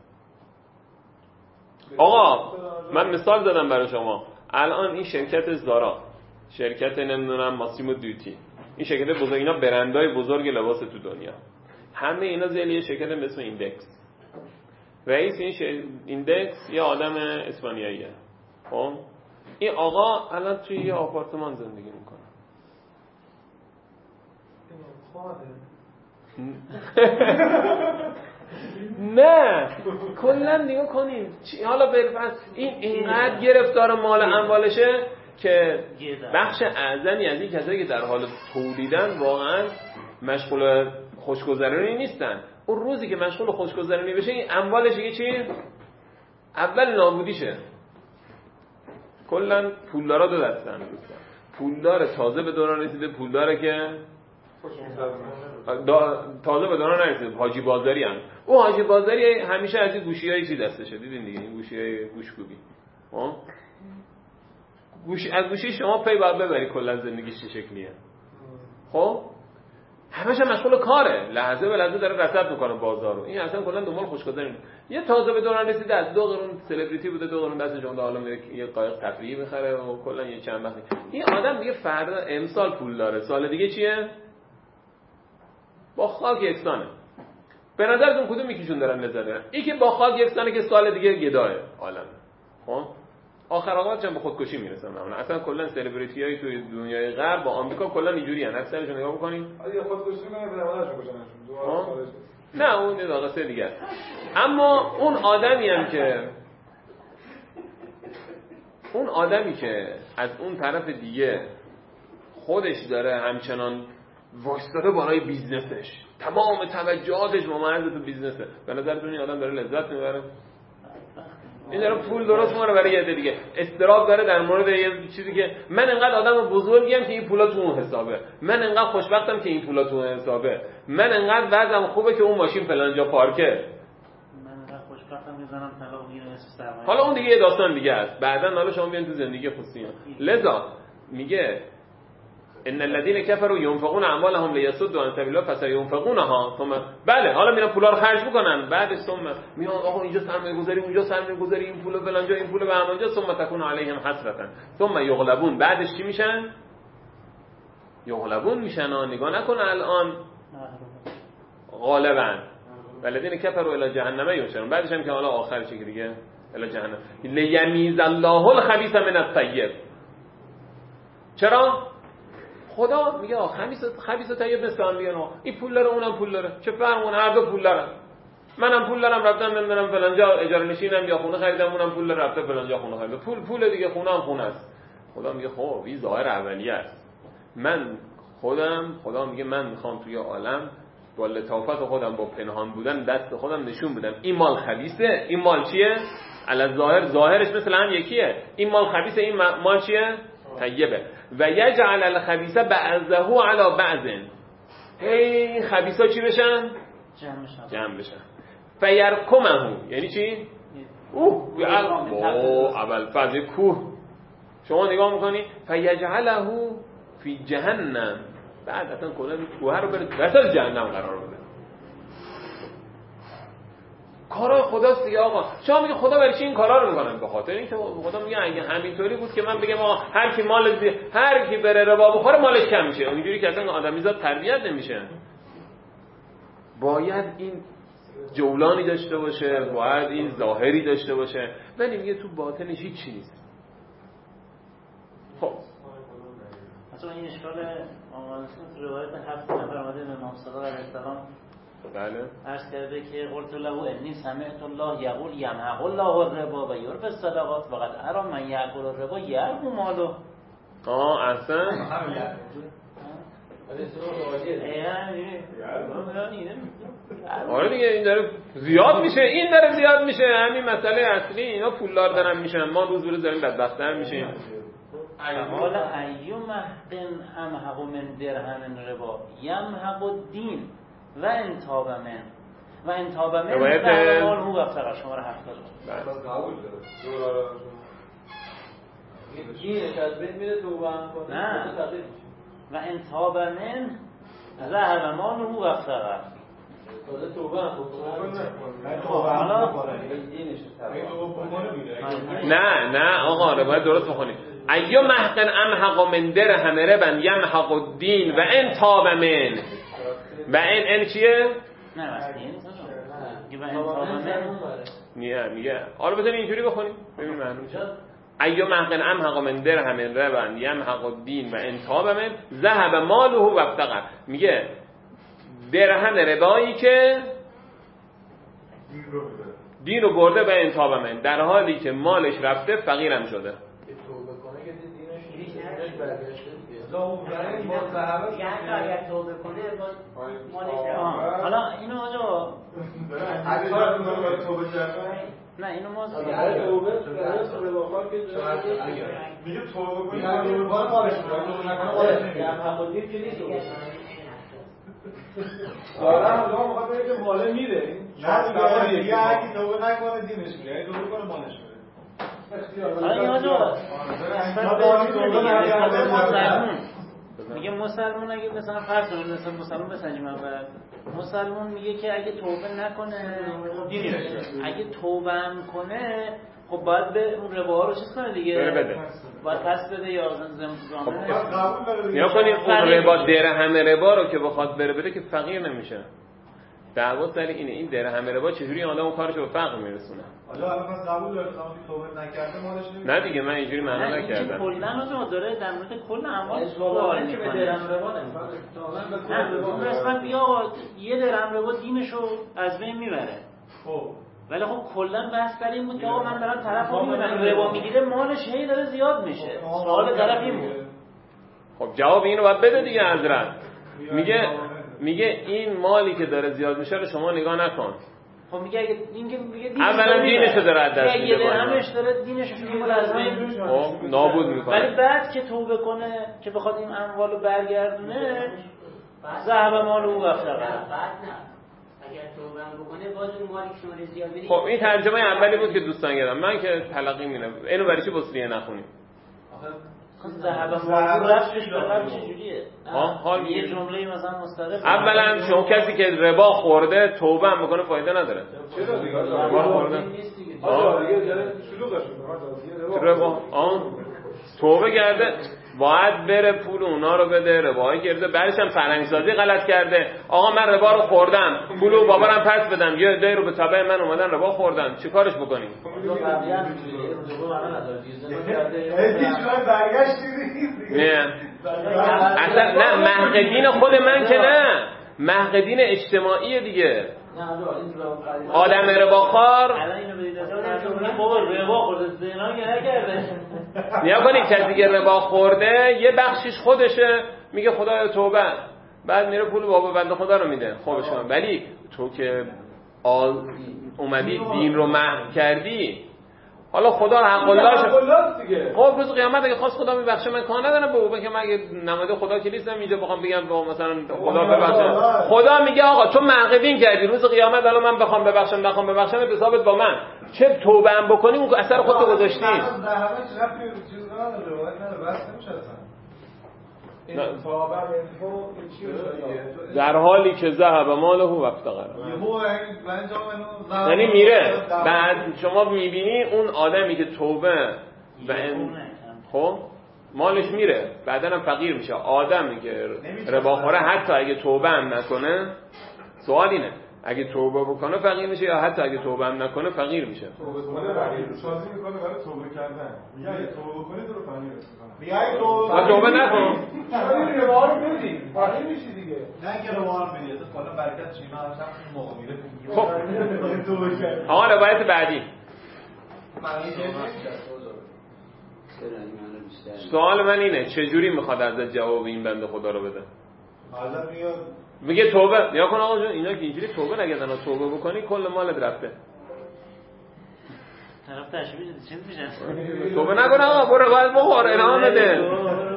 آقا من مثال زدم برای شما. الان این شرکت زارا، شرکت نمیدونم ماسیمو دوتی، این شرکت بزرگ، اینا برندهای بزرگ لباس تو دنیا، همه اینا زیر یه شرکت به اسم ایندکس. رئیس این ایندکس یه آدم اسپانیاییه. خب این آقا الان توی یه آپارتمان زندگی میکنه. نه کلا نگاه کنیم حالا بالفرض این اینقدر گرفتار مال اموالشه که بخش اعظمی از این کسایی که در حال تولیدن واقعا مشغول خوشگذرانی نیستن. اون روزی که مشغول خوشگذرانی بشه این اموالش دیگه چی؟ اول نابودیشه. کلا پولدارا دو دستن. پولدار تازه به دوران رسیده، پولداره که تازه به دوران نرسیده، حاجی بازاری هم. او حاجی بازاری همیشه از این گوشی‌های چی دستشه، دیدین دیگه، این گوشی‌های گوشکوبی. از گوشی شما پی باید ببری کلا زندگیش چه شکلیه. خب همش مشغول کاره، لحظه به لحظه داره رصد میکنه بازارو. این اصلا کلا دنبال خوشگذرانی. یه تازه به دوران رسیده از 2 قرون سلبریتی بوده، 2 قرون دستش اون حالا میره یه قایق تفریحی بخره و کلا یه چند وقتی این آدم دیگه فردا امسال پول داره، سال دیگه چیه؟ با خاک یکسانه. به نظرتون کدوم یکیشون دارن لذت میبرن؟ این که با خاک یکسانه که سال دیگه گداه عالم. خب آخر آقابت هم به خودکشی میرسن. معمولا اصلا کلا سلبریتیای توی دنیای غرب با آمریکا کلا اینجوری ان. اکثرشون نگاه بکنین آره خودکشی میکنن، برادرشون کشنشون. نه اون یه قصه دیگه است. اما اون آدمی که از اون طرف دیگه خودش داره همچنان وایستاده بالای بیزنسش، تمام توجهاتش ممرز تو بیزنسه، به نظرتون این آدم داره لذت میبره؟ این داره پول درست می‌کنه برای یه دیگه، استراب داره در مورد یه چیزی که من انقدر آدم بزرگیم که این پولا تو اون حسابه، من انقدر خوشبختم که این پولا تو اون حسابه، من انقدر وضعم خوبه که اون ماشین فلان جا پارکه، من انقدر خوشبختم میزنم طلاق میگیرم اسم سرمایه. حالا اون دیگه یه داستان دیگه است. بعداً حالا شما بیان تو زندگی خصوصی. لذا میگه ان الذين كفروا ينفقون اموالهم ليصدوا عن سبيل الله فسينفقونها ثم بله حالا میرن پولا رو خرج میکنن، بعد ثم میان آقا اینجا سرمایه گذاری، اونجا سرمایه گذاری، این پول فلان جا، این پول به همونجا، ثم تكون عليهم حسرة ثم يغلبون. بعدش چی میشن؟ یغلبون میشن. نگاه نکن الان غالبا والذین کفروا الی جهنم یحشرون، بعدش هم که حالا آخرش که دیگه الی جهنم لیمیز الله الخبیث من الطیب. چرا؟ خدا میگه خبیث و طیب مثل هم میگن این پول داره اونم پول داره، چه فرقونه، هر دو پول دارن. منم پول دارم رفتم نمیدونم فلان جا اجاره نشینم یا خونه خریدم، اونم پول داره رفته فلان جا خونه خریده، پول دیگه، خونه هم خونه است. خدا میگه خب این ظاهر اولیه است. خدا میگه من میخوام توی عالم با لطافت خودم، با پنهان بودن دست خودم نشون بدم این مال خبیثه، این مال چیه؟ علی ظاهرش مثل هم یکیه. این مال خبیثه، این مال چیه؟ طیبه. و یجعل الخبیث بعضه علی بعض. این خبیثا چی بشن؟ جمع بشن. فیرکمه یعنی چی؟ اول فاز کوه. شما نگاه میکنی فیجعله فی جهنم، بعد اصلا کلا کوه رو بره وسط جهنم قرار بده. کارای خداست دیگه آقا. شما میگه خدا برای چی این کارا رو میکنه؟ به خاطر اینکه خدا میگه اگه همینطوری بود که من بگم آقا هر کی بره ربا بخوره مالش کم میشه، اونجوری که اصلا آدمیزاد تربیت نمیشه. باید این جولانی داشته باشه، باید این ظاهری داشته باشه، ولی میگه تو باطنش هیچ چی نیست. خب مثلا این اشکال تو روایت 7 نفر اومده امام صادق علیه السلام بله عرض کرده که قلت له انی سمعت الله یقول یمحق الله الربا و یربی الصدقات وقد اری من یاکل الربا یربو ماله. اصلا آره دیگه این داره زیاد میشه، این داره زیاد میشه. همین مسئله اصلی اینا پولدار دارن میشن، ما روز به روز داریم بدبخت‌تر میشیم. حالا ایوم محقن امحق من درهم ربا یمحق الدین و انتاب من و انتاب من مال هو افتقر شماره 70. بس قبول داره اینش از بین میره توبه هم کنه نه و انتاب من ذهب مال هو افتقر تازه توبه هم بکنه. حالا نه آقا روایت درست بخونید. ایو محقن امحق من درهم ربا یمحق الدین و انتاب من و این چیه؟ نه واسه و انتاب من میگه حالا بزنید اینجوری بخونیم ببین معنی چیه. ایو محقن امحق من درهم ربا یمحق الدین و انتاب من ذهب ماله و افتقر. میگه درهم ربایی که دین رو برده و انتاب من، در حالی که مالش رفته فقیرم شده. توبه کنه که دینش برگشته دیگه. اگر توبه کنه مالش حالا اینو آجا توبه کردن نه اینو ما میگه توبه کنی مالش دارم هم میخواد بگه که ماله میره. نه دیگه اگه توبه نکنه دینش میره، اگه توبه کنه مالش میره. حالا این آجا میگه مسلمون اگه مثلا فرض کنید مثلا مسلمون بسنجیم اول مسلمون میگه که اگه توبه نکنه دینی میشه، اگه توبه هم کنه خب باید به اون رباها رو چیز کنه دیگه، بده باید پس بده یا زمانه یا کنیم اون ربا درهم ربا رو که بخواد بده که فقیر نمیشه. دعوا سر اینه این درهم ربا چجوری آدمو کارش به فقر میرسونه. حالا الان پس قبول داره زمانی توبه نکرده مالش نمیشه. نه دیگه من اینجوری معنا نکردم. کلا آدم داره در مورد کل اموال سوال که به میکنه. درهم ربا نمیخواد. اون قسمت بیا آقا یه درهم ربا دینشو از بین میبره. خب ولی خب کلا بحث سر این بود که آقا من دارم طرفو میبینم ربا میگیره مالش هی داره زیاد میشه. سوال طرف این بود. خب جواب اینو باید بده دیگه حضرت. میگه این مالی که داره زیاد میشه رو شما نگاه نکن. خب میگه اگه این که میگه اولا دینشو داره از دست میده. یه درهمش داره دینشو میگه از بین. خب نابود میکنه. ولی بعد که توبه کنه که بخواد این اموالو برگردونه ذهب مال او افتقر. بعد نه اگر توبه هم بکنه باز اون مالی که شما زیاد بدید. خب این ترجمه اولی بود که دوستان گفتم من که تلقی میدم اینو برای چی بصریه نخونیم. ذهب مال رفتش به قبل چجوریه؟ حال یه جمله مثلا مستقل. اولا شما کسی که ربا خورده توبه هم بکنه فایده نداره. چرا دیگه ربا خورده ربا توبه کرده باید بره پول اونا رو بده، ربایی کرده بعدش هم فرهنگسازی غلط کرده. آقا من ربا رو خوردم پولو بابارم پس بدم، یه عده رو به تبع من اومدن ربا خوردن، چی کارش بکنیم؟ نه اصلا نه محق دین خود من که نه، محق دین اجتماعی دیگه. آدم رباخوار الان اینو بدید بابا ربا خورده زنا که نکرده. نیا کنید کسی که ربا خورده یه بخشش خودشه میگه خدایا توبه، بعد میره پول بابا بنده خدا رو میده خوبشون. ولی تو که اومدی دین رو محو کردی، حالا خدا حق الله دیگه. خب روز قیامت اگه خواست خدا میبخشه من کار ندارم به او، که من اگه نماده خدا که نیستم اینجا بخوام بگم با مثلا خدا ببخشه. خدا میگه آقا تو منقدین کردی روز قیامت الان من بخوام ببخشم نخوام ببخشم به حسابت با من، چه توبه هم بکنی اون اثر خودت گذاشتی. در حالی که ذهب ماله و افتقر، یعنی میره. بعد شما میبینی اون آدمی که توبه و خب مالش میره بعدن هم فقیر میشه. آدمی که رباخوره حتی اگه توبه هم نکنه، سوال اینه اگه توبه بکنه فقیر میشه یا حتی اگه توبه هم نکنه فقیر میشه. توبه کنه فقیر سازی میکنه برای توبه کردن. میگه اگه توبه کنی تو رو فقیر میکنه. میگه اگه توبه نکن. شما ربا رو بدی. فقیر میشی دیگه. نه که ربا رو بدی. تو کلا برکت چینا هم موقع میره. خب. آقا روایت بعدی. سوال من اینه چجوری میخواد ازت جواب این بنده خدا رو بده؟ حالا میاد میگه توبه. یا کن آقا جون اینا که اینجوری توبه نگردن توبه بکنی کل مالت رفته. طرف تشبیه چیز میشه. توبه نکن آقا برو باید بخور ادامه بده.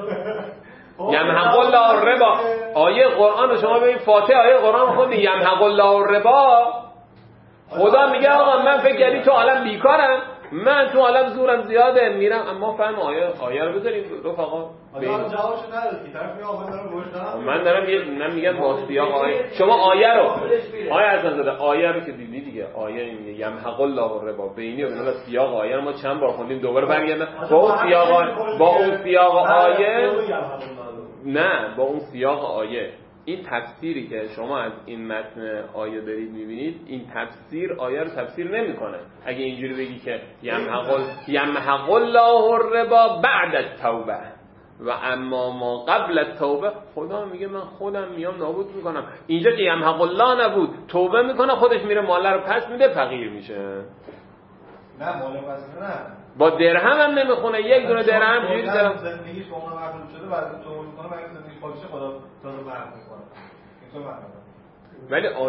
یمحق الله الربا. آیه قرآن رو شما ببین فاتحه آیه قرآن خوندی یمحق الله الربا. خدا میگه آقا من فکر کردی تو عالم بیکارم من تو عالم زورم زیاده میرم اما فهم آیه رو بذاریم رفقا. حالا جوابشو نداد که طرف میگه آقا دارم گوش دارم. من دارم میگم با سیاق آیه. شما آیه رو حسن زاده آیه رو که دیدی دیگه آیه میگه یمحق الله الربا بینی و بین سیاق آیه رو ما چند بار خوندیم دوباره برگردم با اون سیاق آیه نه با اون سیاق آیه این تفسیری که شما از این متن آیه دارید میبینید این تفسیر آیه رو تفسیر نمیکنه. اگه اینجوری بگی که یمحق الله الربا بعد التوبه و اما ما قبل التوبه خدا میگه من خودم میام نابود میکنم. اینجا که یمحق الله نبود توبه میکنه خودش میره مال رو پس میده فقیر میشه. نه مال پس نه با درهم هم نمیخونه یک دونه درهم جوری درهم زندگیش با اون معقول شده بعد توبه میکنه مگه زندگی خودشه خدا تو رو برم میکنه. ولی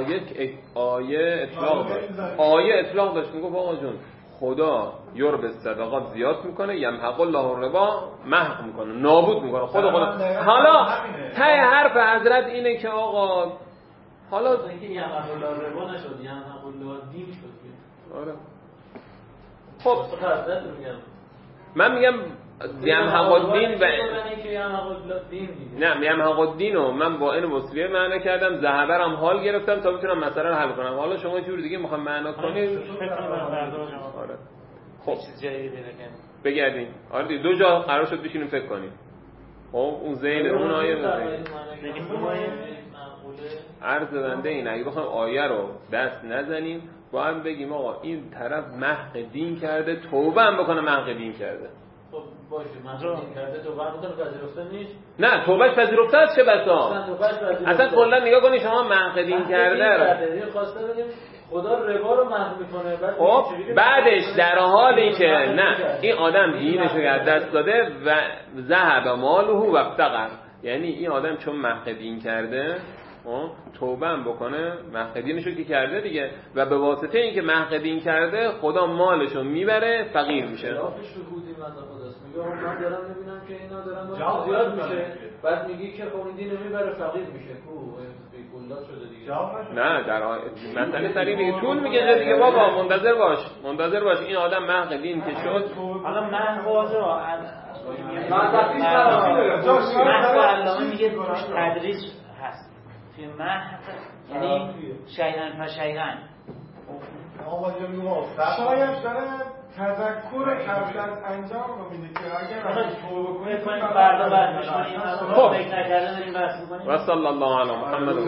آیه اطلاق داشت میگفت آقا جون خدا یرب صدقات زیاد میکنه یمحق الله الربا محق میکنه نابود میکنه خدا حالا ته حرف حضرت اینه که آقا حالا اینکه یمحق الله الربا نشد یمحق الله دین شد. آره خب حضرت میگم من میگم یمحق الدین و نه یمحق الدین رو من با این وصلیه معنی کردم ذهبرم حال گرفتم تا بتونم مسئله رو حل کنم. حالا شما جور دیگه میخوام معنا کنید آره خب چیز جدیدی پیدا کنیم بگردیم. آره دو جا قرار شد بشینیم فکر کنیم. خب اون ذیل اون آیه عرض بنده این اگه بخوایم آیه رو دست نزنیم باید بگیم آقا این طرف محق دین کرده توبه هم بکنه محق دین کرده. خب باشه محق دین کرده توبه هم بکنه پذیرفته نیست. نه توبهش پذیرفته است چه بسا اصلا کلا نگاه کنی شما محق دین کرده خواسته بگیم خدا ربا رو محو میکنه. خب بعدش در حالی که نه این آدم دینش رو از دست داده و ذهب ماله و افتقر یعنی این آدم چون محق دین کرده توبه هم بکنه محق دینشو که کرده دیگه و به واسطه اینکه محق دین کرده خدا مالشو میبره فقیر میشه. خلافش رو بودیم خداست میگه من دارم میبینم که اینا دارن زیاد میشه بعد میگی که خب این دینو میبره فقیر میشه بیکولات شده دیگه. نه در مسئله سری دیگه طول میکشه دیگه بابا منتظر باش این آدم محق دین که شد. حالا محو آجا میگه تدریس هست فی محق یعنی شیئا فشیئا شاید داره تذکر قبل از انجام رو میده که اگر توبه کنید فردا برمی‌کنیم خب فکر نکردن داریم بحث می‌کنیم. و صلی الله علی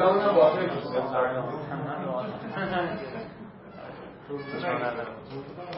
محمد.